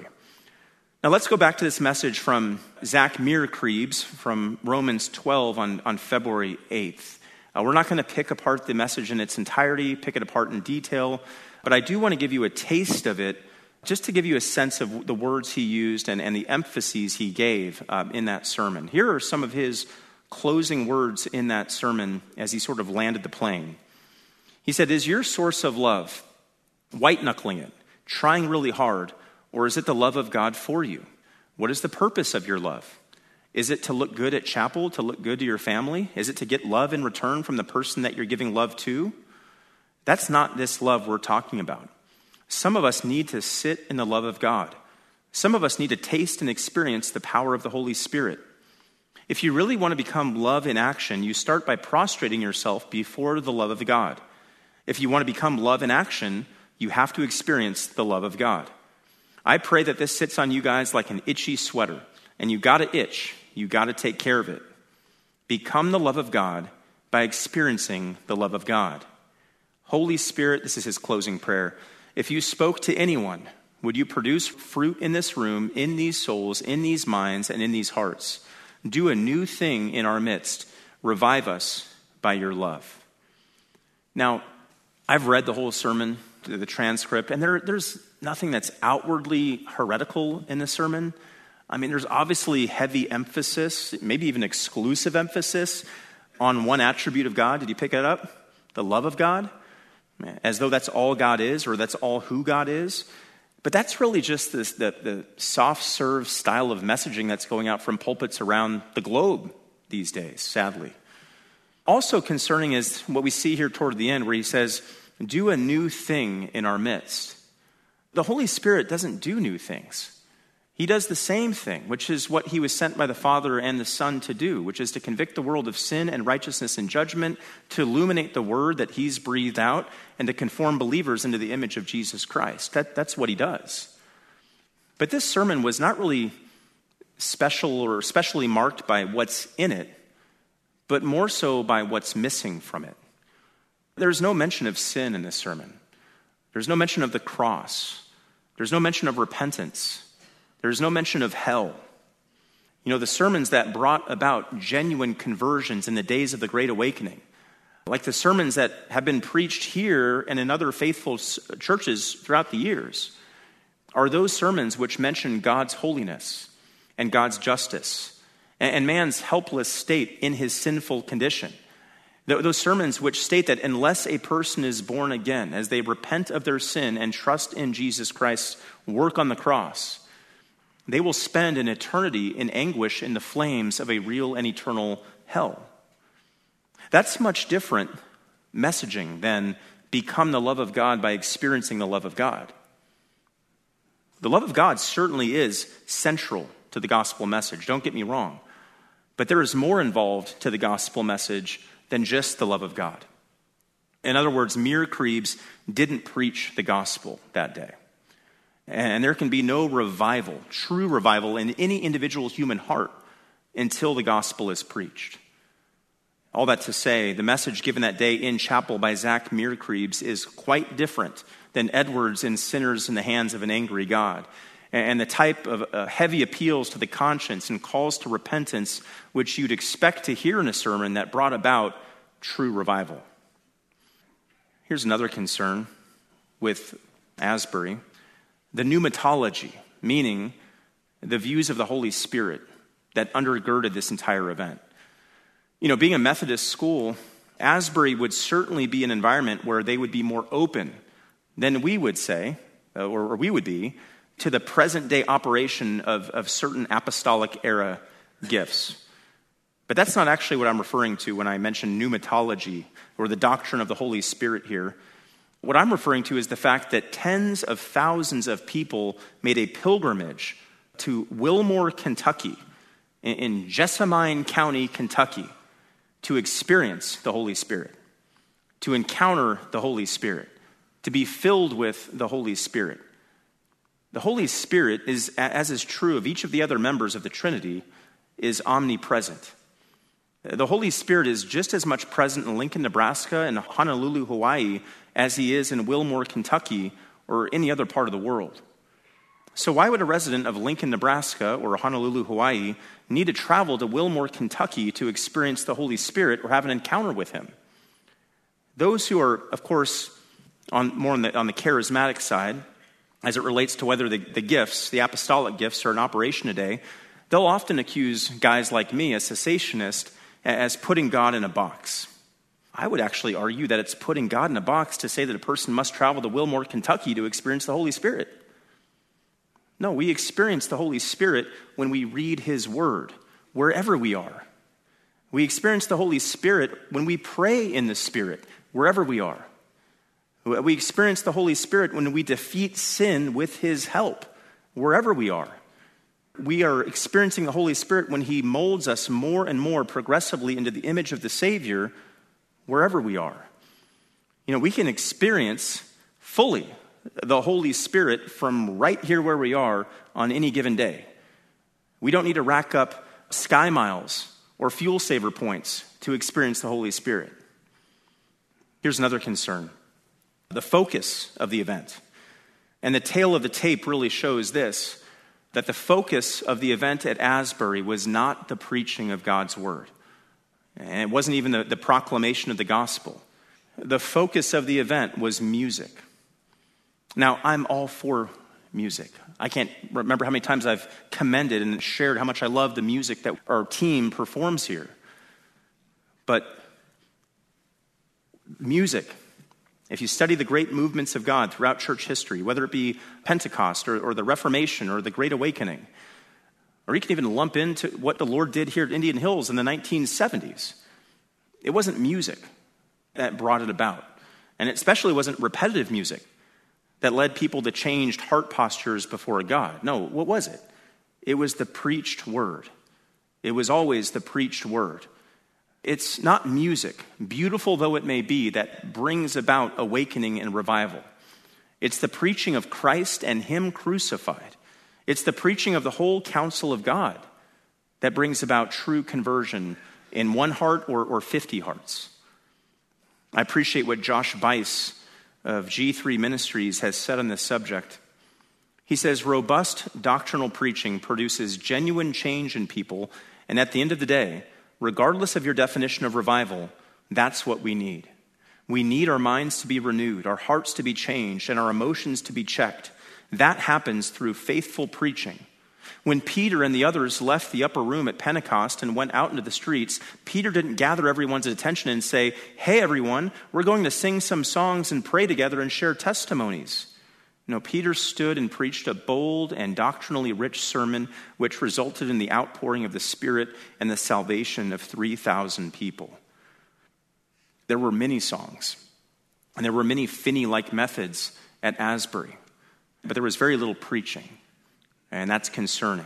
Speaker 1: Now let's go back to this message from Zach Mearcreebs from Romans twelve on, on February eighth. Uh, we're not going to pick apart the message in its entirety, pick it apart in detail, but I do want to give you a taste of it just to give you a sense of the words he used and, and the emphases he gave um, in that sermon. Here are some of his closing words in that sermon as he sort of landed the plane. He said, "Is your source of love white-knuckling it, trying really hard, or is it the love of God for you? What is the purpose of your love? Is it to look good at chapel, to look good to your family? Is it to get love in return from the person that you're giving love to? That's not this love we're talking about. Some of us need to sit in the love of God. Some of us need to taste and experience the power of the Holy Spirit. If you really want to become love in action, you start by prostrating yourself before the love of God. If you want to become love in action, you have to experience the love of God. I pray that this sits on you guys like an itchy sweater, and you got to itch. You got to take care of it. Become the love of God by experiencing the love of God. Holy Spirit," this is his closing prayer, "if you spoke to anyone, would you produce fruit in this room, in these souls, in these minds, and in these hearts? Do a new thing in our midst. Revive us by your love." Now, I've read the whole sermon, the transcript, and there, there's nothing that's outwardly heretical in the sermon. I mean, there's obviously heavy emphasis, maybe even exclusive emphasis on one attribute of God. Did you pick it up? The love of God? As though that's all God is, or that's all who God is. But that's really just this, the, the soft-serve style of messaging that's going out from pulpits around the globe these days, sadly. Also concerning is what we see here toward the end, where he says, "Do a new thing in our midst." The Holy Spirit doesn't do new things. He does the same thing, which is what he was sent by the Father and the Son to do, which is to convict the world of sin and righteousness and judgment, to illuminate the word that he's breathed out, and to conform believers into the image of Jesus Christ. That, that's what he does. But this sermon was not really special or especially marked by what's in it, but more so by what's missing from it. There's no mention of sin in this sermon. There's no mention of the cross. There's no mention of repentance. There's no mention of hell. You know, the sermons that brought about genuine conversions in the days of the Great Awakening, like the sermons that have been preached here and in other faithful churches throughout the years, are those sermons which mention God's holiness and God's justice and man's helpless state in his sinful condition. Those sermons which state that unless a person is born again, as they repent of their sin and trust in Jesus Christ's work on the cross, they will spend an eternity in anguish in the flames of a real and eternal hell. That's much different messaging than become the love of God by experiencing the love of God. The love of God certainly is central to the gospel message, don't get me wrong. But there is more involved to the gospel message than just the love of God. In other words, Mearcreebs didn't preach the gospel that day. And there can be no revival, true revival, in any individual human heart until the gospel is preached. All that to say, the message given that day in chapel by Zach Mearcreebs is quite different than Edwards in Sinners in the Hands of an Angry God, and the type of uh, heavy appeals to the conscience and calls to repentance which you'd expect to hear in a sermon that brought about true revival. Here's another concern with Asbury. The pneumatology, meaning the views of the Holy Spirit that undergirded this entire event. You know, being a Methodist school, Asbury would certainly be an environment where they would be more open than we would say, or, or we would be, to the present-day operation of, of certain apostolic-era gifts. But that's not actually what I'm referring to when I mention pneumatology or the doctrine of the Holy Spirit here. What I'm referring to is the fact that tens of thousands of people made a pilgrimage to Wilmore, Kentucky, in Jessamine County, Kentucky, to experience the Holy Spirit, to encounter the Holy Spirit, to be filled with the Holy Spirit. The Holy Spirit is, as is true of each of the other members of the Trinity, is omnipresent. The Holy Spirit is just as much present in Lincoln, Nebraska, and Honolulu, Hawaii, as he is in Wilmore, Kentucky, or any other part of the world. So why would a resident of Lincoln, Nebraska, or Honolulu, Hawaii, need to travel to Wilmore, Kentucky to experience the Holy Spirit or have an encounter with him? Those who are, of course, on more on the, on the charismatic side, as it relates to whether the, the gifts, the apostolic gifts, are in operation today, they'll often accuse guys like me, a cessationist, as putting God in a box. I would actually argue that it's putting God in a box to say that a person must travel to Wilmore, Kentucky to experience the Holy Spirit. No, we experience the Holy Spirit when we read his word, wherever we are. We experience the Holy Spirit when we pray in the Spirit, wherever we are. We experience the Holy Spirit when we defeat sin with his help, wherever we are. We are experiencing the Holy Spirit when he molds us more and more progressively into the image of the Savior, wherever we are. You know, we can experience fully the Holy Spirit from right here where we are on any given day. We don't need to rack up sky miles or fuel saver points to experience the Holy Spirit. Here's another concern: the focus of the event. And the tail of the tape really shows this, that the focus of the event at Asbury was not the preaching of God's word. And it wasn't even the, the proclamation of the gospel. The focus of the event was music. Now, I'm all for music. I can't remember how many times I've commended and shared how much I love the music that our team performs here. But music, if you study the great movements of God throughout church history, whether it be Pentecost or, or the Reformation or the Great Awakening, or you can even lump into what the Lord did here at Indian Hills in the nineteen seventies, it wasn't music that brought it about. And it especially wasn't repetitive music that led people to changed heart postures before God. No, what was it? It was the preached word. It was always the preached word. It's not music, beautiful though it may be, that brings about awakening and revival. It's the preaching of Christ and him crucified. It's the preaching of the whole counsel of God that brings about true conversion in one heart or, or fifty hearts. I appreciate what Josh Bice of G three Ministries has said on this subject. He says, robust doctrinal preaching produces genuine change in people, and at the end of the day, regardless of your definition of revival, that's what we need. We need our minds to be renewed, our hearts to be changed, and our emotions to be checked. That happens through faithful preaching. When Peter and the others left the upper room at Pentecost and went out into the streets, Peter didn't gather everyone's attention and say, hey, everyone, we're going to sing some songs and pray together and share testimonies. No, Peter stood and preached a bold and doctrinally rich sermon which resulted in the outpouring of the Spirit and the salvation of three thousand people. There were many songs, and there were many Finney-like methods at Asbury, but there was very little preaching. And that's concerning.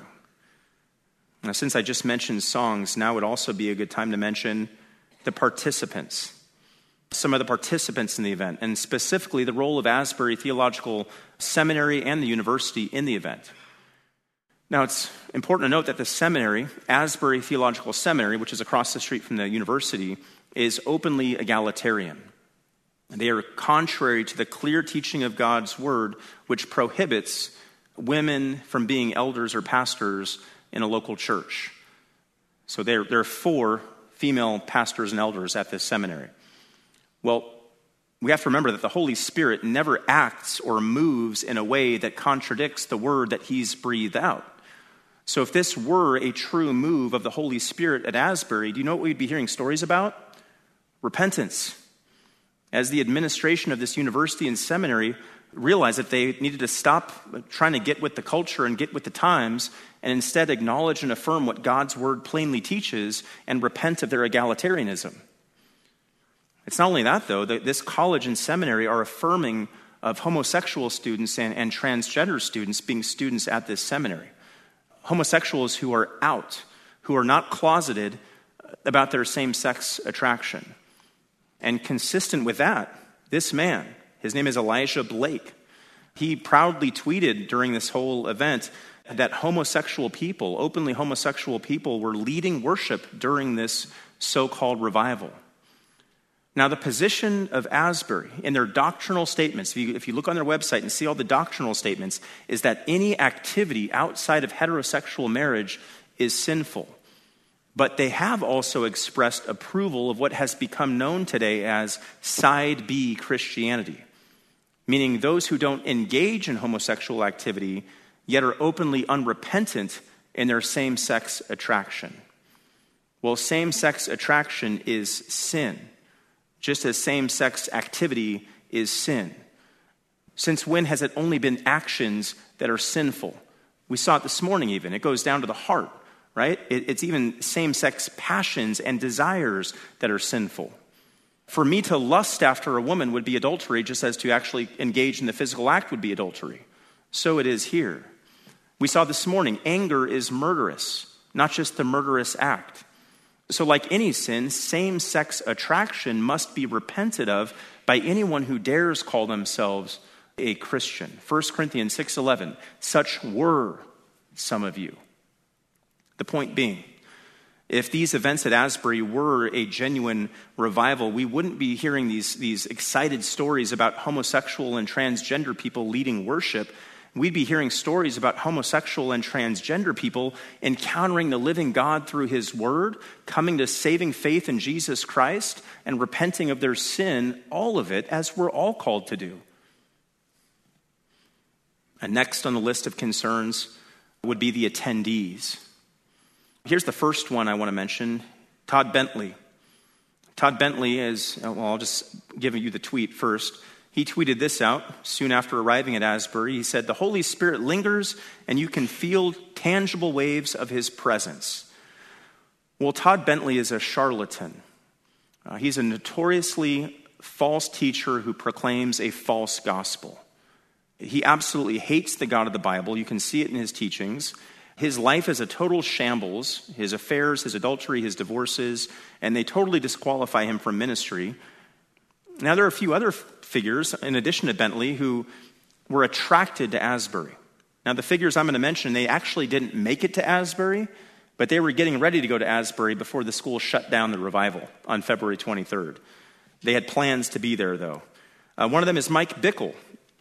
Speaker 1: Now, since I just mentioned songs, now would also be a good time to mention the participants. Some of the participants in the event, and specifically the role of Asbury Theological Seminary and the university in the event. Now, it's important to note that the seminary, Asbury Theological Seminary, which is across the street from the university, is openly egalitarian. They are contrary to the clear teaching of God's word, which prohibits women from being elders or pastors in a local church. So there, there are four female pastors and elders at this seminary. Well, we have to remember that the Holy Spirit never acts or moves in a way that contradicts the word that he's breathed out. So if this were a true move of the Holy Spirit at Asbury, do you know what we'd be hearing stories about? Repentance. As the administration of this university and seminary realized that they needed to stop trying to get with the culture and get with the times and instead acknowledge and affirm what God's word plainly teaches and repent of their egalitarianism. It's not only that, though, that this college and seminary are affirming of homosexual students and, and transgender students being students at this seminary. Homosexuals who are out, who are not closeted about their same-sex attraction. And consistent with that, this man, his name is Elijah Blake, he proudly tweeted during this whole event that homosexual people, openly homosexual people, were leading worship during this so-called revival. Now, the position of Asbury in their doctrinal statements, if you, if you look on their website and see all the doctrinal statements, is that any activity outside of heterosexual marriage is sinful. But they have also expressed approval of what has become known today as Side B Christianity, meaning those who don't engage in homosexual activity yet are openly unrepentant in their same-sex attraction. Well, same-sex attraction is sin, just as same-sex activity is sin. Since when has it only been actions that are sinful? We saw it this morning even. It goes down to the heart. Right? It's even same-sex passions and desires that are sinful. For me to lust after a woman would be adultery, just as to actually engage in the physical act would be adultery. So it is here. We saw this morning, anger is murderous, not just the murderous act. So like any sin, same-sex attraction must be repented of by anyone who dares call themselves a Christian. First Corinthians six eleven, such were some of you. The point being, if these events at Asbury were a genuine revival, we wouldn't be hearing these, these excited stories about homosexual and transgender people leading worship. We'd be hearing stories about homosexual and transgender people encountering the living God through his word, coming to saving faith in Jesus Christ, and repenting of their sin, all of it, as we're all called to do. And next on the list of concerns would be the attendees. Here's the first one I want to mention, Todd Bentley. Todd Bentley is, well, I'll just give you the tweet first. He tweeted this out soon after arriving at Asbury. He said, "The Holy Spirit lingers and you can feel tangible waves of his presence." Well, Todd Bentley is a charlatan. Uh, he's a notoriously false teacher who proclaims a false gospel. He absolutely hates the God of the Bible. You can see it in his teachings. His life is a total shambles, his affairs, his adultery, his divorces, and they totally disqualify him from ministry. Now, there are a few other figures, in addition to Bentley, who were attracted to Asbury. Now, the figures I'm going to mention, they actually didn't make it to Asbury, but they were getting ready to go to Asbury before the school shut down the revival on February twenty-third. They had plans to be there, though. Uh, one of them is Mike Bickle.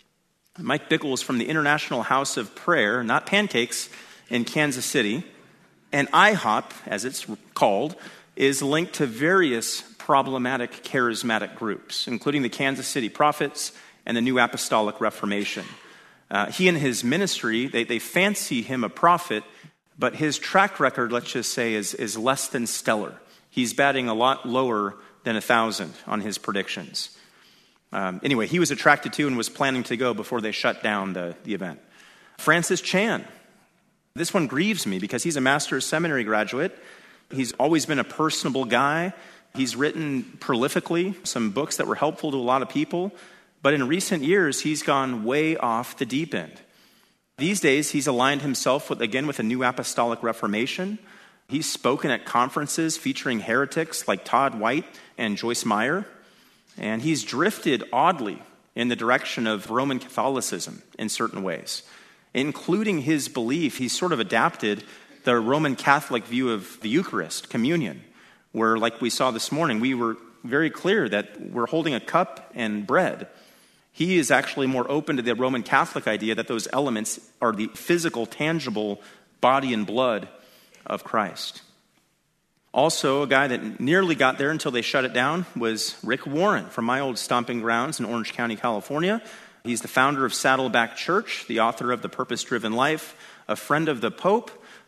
Speaker 1: Mike Bickle is from the International House of Prayer, not Pancakes, in Kansas City, and I hop, as it's called, is linked to various problematic charismatic groups, including the Kansas City Prophets and the New Apostolic Reformation. Uh, he and his ministry, they, they fancy him a prophet, but his track record, let's just say, is, is less than stellar. He's batting a lot lower than a thousand on his predictions. Um, anyway, he was attracted to and was planning to go before they shut down the, the event. Francis Chan. This one grieves me because he's a master's seminary graduate. He's always been a personable guy. He's written prolifically some books that were helpful to a lot of people. But in recent years, he's gone way off the deep end. These days, he's aligned himself, with, again, with a New Apostolic Reformation. He's spoken at conferences featuring heretics like Todd White and Joyce Meyer. And he's drifted oddly in the direction of Roman Catholicism in certain ways. Including his belief, he's sort of adapted the Roman Catholic view of the Eucharist, communion, where, like we saw this morning, we were very clear that we're holding a cup and bread. He is actually more open to the Roman Catholic idea that those elements are the physical, tangible body and blood of Christ. Also, a guy that nearly got there until they shut it down was Rick Warren from my old stomping grounds in Orange County, California. He's the founder of Saddleback Church, the author of The Purpose-Driven Life, a friend of the Pope,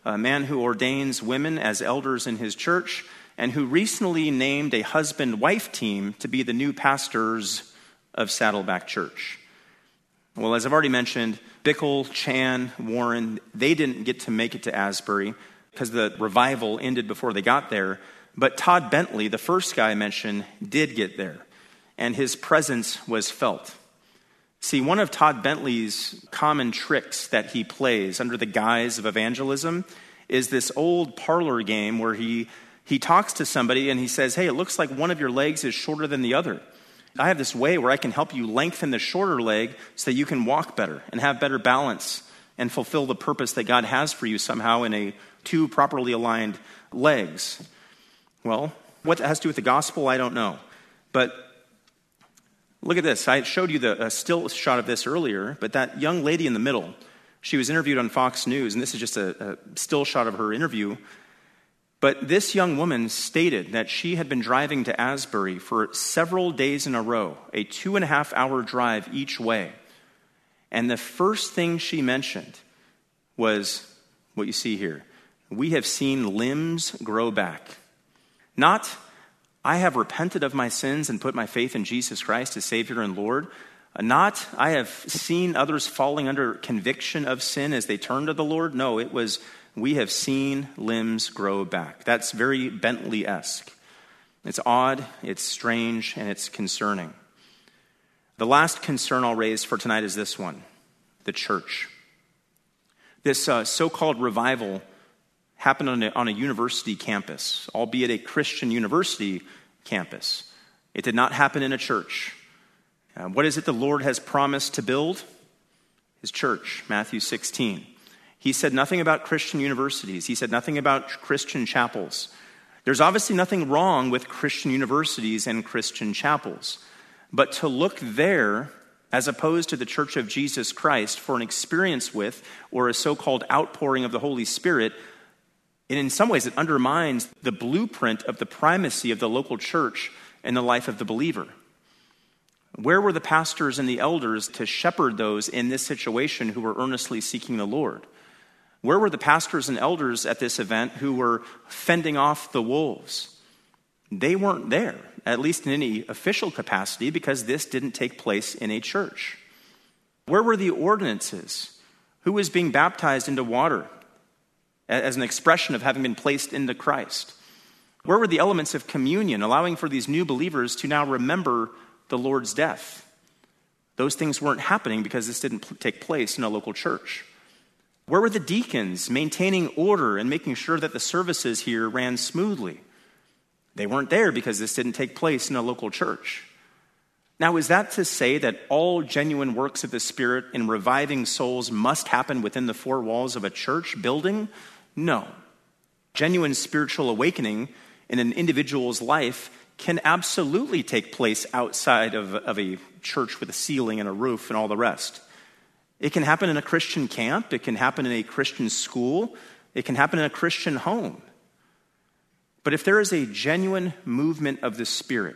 Speaker 1: a man who ordains women as elders in his church, and who recently named a husband-wife team to be the new pastors of Saddleback Church. Well, as I've already mentioned, Bickle, Chan, Warren, they didn't get to make it to Asbury because the revival ended before they got there. But Todd Bentley, the first guy I mentioned, did get there, and his presence was felt. See, one of Todd Bentley's common tricks that he plays under the guise of evangelism is this old parlor game where he, he talks to somebody and he says, hey, it looks like one of your legs is shorter than the other. I have this way where I can help you lengthen the shorter leg so that you can walk better and have better balance and fulfill the purpose that God has for you somehow in a two properly aligned legs. Well, what that has to do with the gospel, I don't know. But look at this. I showed you the a still shot of this earlier, but that young lady in the middle, she was interviewed on Fox News, and this is just a, a still shot of her interview. But this young woman stated that she had been driving to Asbury for several days in a row, a two and a half hour drive each way. And the first thing she mentioned was what you see here. We have seen limbs grow back. Not, I have repented of my sins and put my faith in Jesus Christ as Savior and Lord. Not, I have seen others falling under conviction of sin as they turn to the Lord. No, it was, we have seen limbs grow back. That's very Bentley-esque. It's odd, it's strange, and it's concerning. The last concern I'll raise for tonight is this one, the church. This uh, so-called revival happened on a, on a university campus, albeit a Christian university campus. It did not happen in a church. Uh, what is it the Lord has promised to build? His church, Matthew sixteen. He said nothing about Christian universities. He said nothing about Christian chapels. There's obviously nothing wrong with Christian universities and Christian chapels. But to look there, as opposed to the Church of Jesus Christ, for an experience with or a so-called outpouring of the Holy Spirit, and in some ways it undermines the blueprint of the primacy of the local church in the life of the believer. Where were the pastors and the elders to shepherd those in this situation who were earnestly seeking the Lord? Where were the pastors and elders at this event who were fending off the wolves? They weren't there, at least in any official capacity, because this didn't take place in a church. Where were the ordinances? Who was being baptized into water as an expression of having been placed into Christ? Where were the elements of communion, allowing for these new believers to now remember the Lord's death? Those things weren't happening because this didn't take place in a local church. Where were the deacons maintaining order and making sure that the services here ran smoothly? They weren't there because this didn't take place in a local church. Now, is that to say that all genuine works of the Spirit in reviving souls must happen within the four walls of a church building? No. Genuine spiritual awakening in an individual's life can absolutely take place outside of, of a church with a ceiling and a roof and all the rest. It can happen in a Christian camp. It can happen in a Christian school. It can happen in a Christian home. But if there is a genuine movement of the Spirit,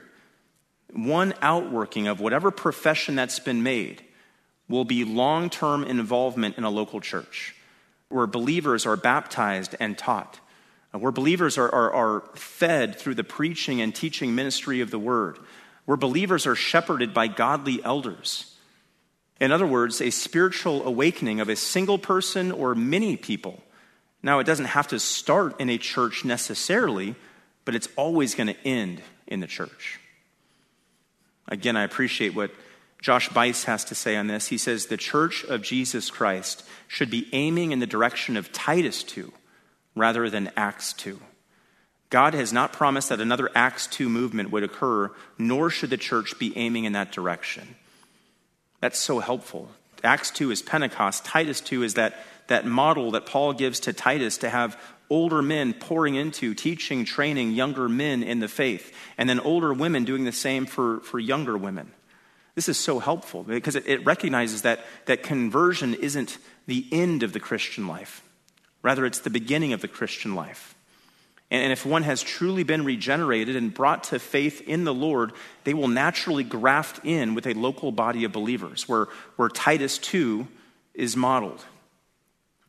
Speaker 1: one outworking of whatever profession that's been made will be long-term involvement in a local church where believers are baptized and taught, where believers are, are, are fed through the preaching and teaching ministry of the word, where believers are shepherded by godly elders. In other words, a spiritual awakening of a single person or many people. Now, it doesn't have to start in a church necessarily, but it's always going to end in the church. Again, I appreciate what Josh Bice has to say on this. He says, the Church of Jesus Christ should be aiming in the direction of Titus two rather than Acts two. God has not promised that another Acts two movement would occur, nor should the church be aiming in that direction. That's so helpful. Acts two is Pentecost. Titus two is that, that model that Paul gives to Titus to have older men pouring into, teaching, training younger men in the faith, and then older women doing the same for, for younger women. This is so helpful because it, it recognizes that, that conversion isn't the end of the Christian life. Rather, it's the beginning of the Christian life. And, and if one has truly been regenerated and brought to faith in the Lord, they will naturally graft in with a local body of believers where, where Titus two is modeled.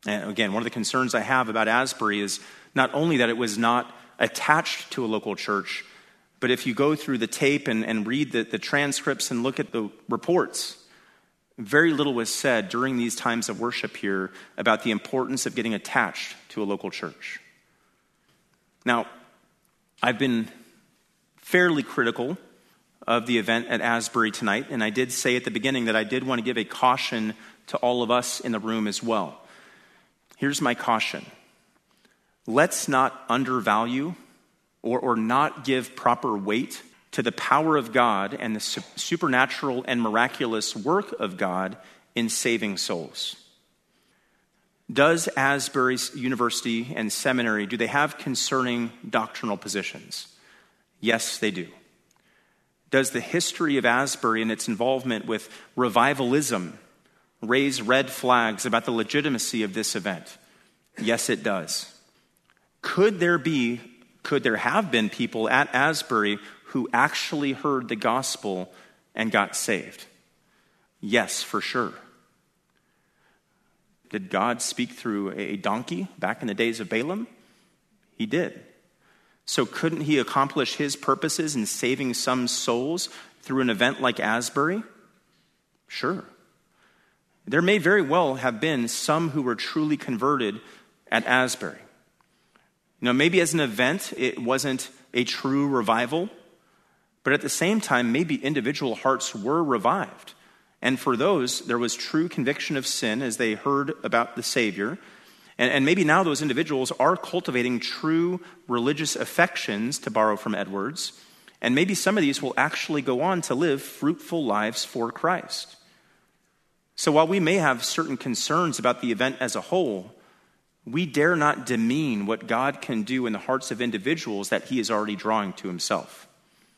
Speaker 1: And again, one of the concerns I have about Asbury is not only that it was not attached to a local church, but if you go through the tape and, and read the, the transcripts and look at the reports, very little was said during these times of worship here about the importance of getting attached to a local church. Now, I've been fairly critical of the event at Asbury tonight, and I did say at the beginning that I did want to give a caution to all of us in the room as well. Here's my caution. Let's not undervalue or, or not give proper weight to the power of God and the su- supernatural and miraculous work of God in saving souls. Does Asbury University and Seminary, do they have concerning doctrinal positions? Yes, they do. Does the history of Asbury and its involvement with revivalism raise red flags about the legitimacy of this event? Yes, it does. Could there be, could there have been people at Asbury who actually heard the gospel and got saved? Yes, for sure. Did God speak through a donkey back in the days of Balaam? He did. So couldn't he accomplish his purposes in saving some souls through an event like Asbury? Sure. There may very well have been some who were truly converted at Asbury. You know, maybe as an event, it wasn't a true revival, but at the same time, maybe individual hearts were revived. And for those, there was true conviction of sin as they heard about the Savior. And, and maybe now those individuals are cultivating true religious affections, to borrow from Edwards. And maybe some of these will actually go on to live fruitful lives for Christ. So while we may have certain concerns about the event as a whole, we dare not demean what God can do in the hearts of individuals that he is already drawing to himself.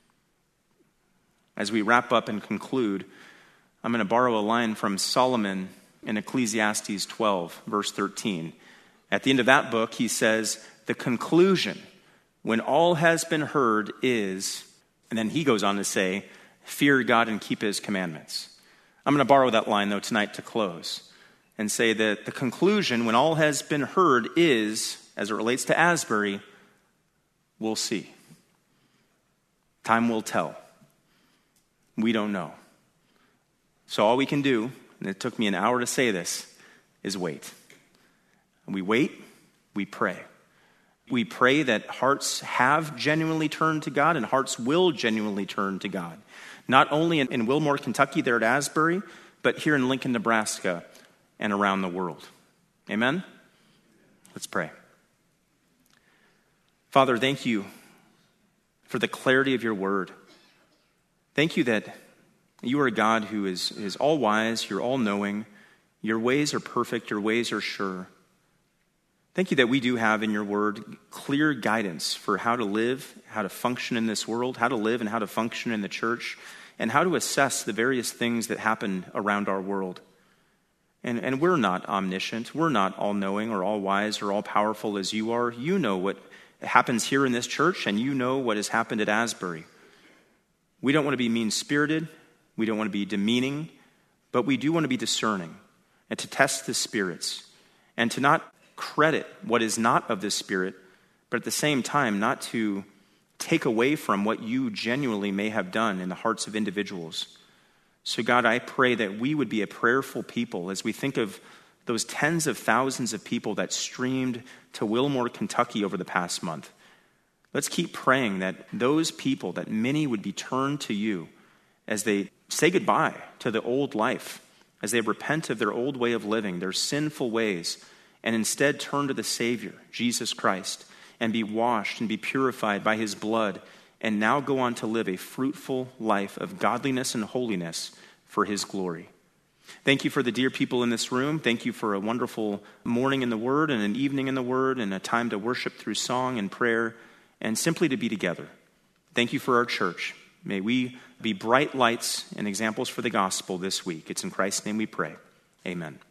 Speaker 1: As we wrap up and conclude, I'm going to borrow a line from Solomon in Ecclesiastes twelve, verse thirteen. At the end of that book, he says, the conclusion, when all has been heard, is, and then he goes on to say, fear God and keep his commandments. I'm going to borrow that line, though, tonight to close and say that the conclusion, when all has been heard, is, as it relates to Asbury, we'll see. Time will tell. We don't know. So all we can do, and it took me an hour to say this, is wait. We wait, we pray. We pray that hearts have genuinely turned to God and hearts will genuinely turn to God. Not only in, in Wilmore, Kentucky, there at Asbury, but here in Lincoln, Nebraska, and around the world. Amen? Let's pray. Father, thank you for the clarity of your word. Thank you that you are a God who is, is all-wise, you're all-knowing, your ways are perfect, your ways are sure. Thank you that we do have in your word clear guidance for how to live, how to function in this world, how to live and how to function in the church, and how to assess the various things that happen around our world. And, and we're not omniscient, we're not all-knowing or all-wise or all-powerful as you are. You know what happens here in this church, and you know what has happened at Asbury. We don't want to be mean-spirited, we don't want to be demeaning, but we do want to be discerning and to test the spirits and to not credit what is not of the Spirit, but at the same time not to take away from what you genuinely may have done in the hearts of individuals. So God, I pray that we would be a prayerful people as we think of those tens of thousands of people that streamed to Wilmore, Kentucky over the past month. Let's keep praying that those people, that many would be turned to you as they say goodbye to the old life, as they repent of their old way of living, their sinful ways, and instead turn to the Savior, Jesus Christ, and be washed and be purified by his blood, and now go on to live a fruitful life of godliness and holiness for his glory. Thank you for the dear people in this room. Thank you for a wonderful morning in the Word and an evening in the Word and a time to worship through song and prayer and simply to be together. Thank you for our church. May we be bright lights and examples for the gospel this week. It's in Christ's name we pray. Amen.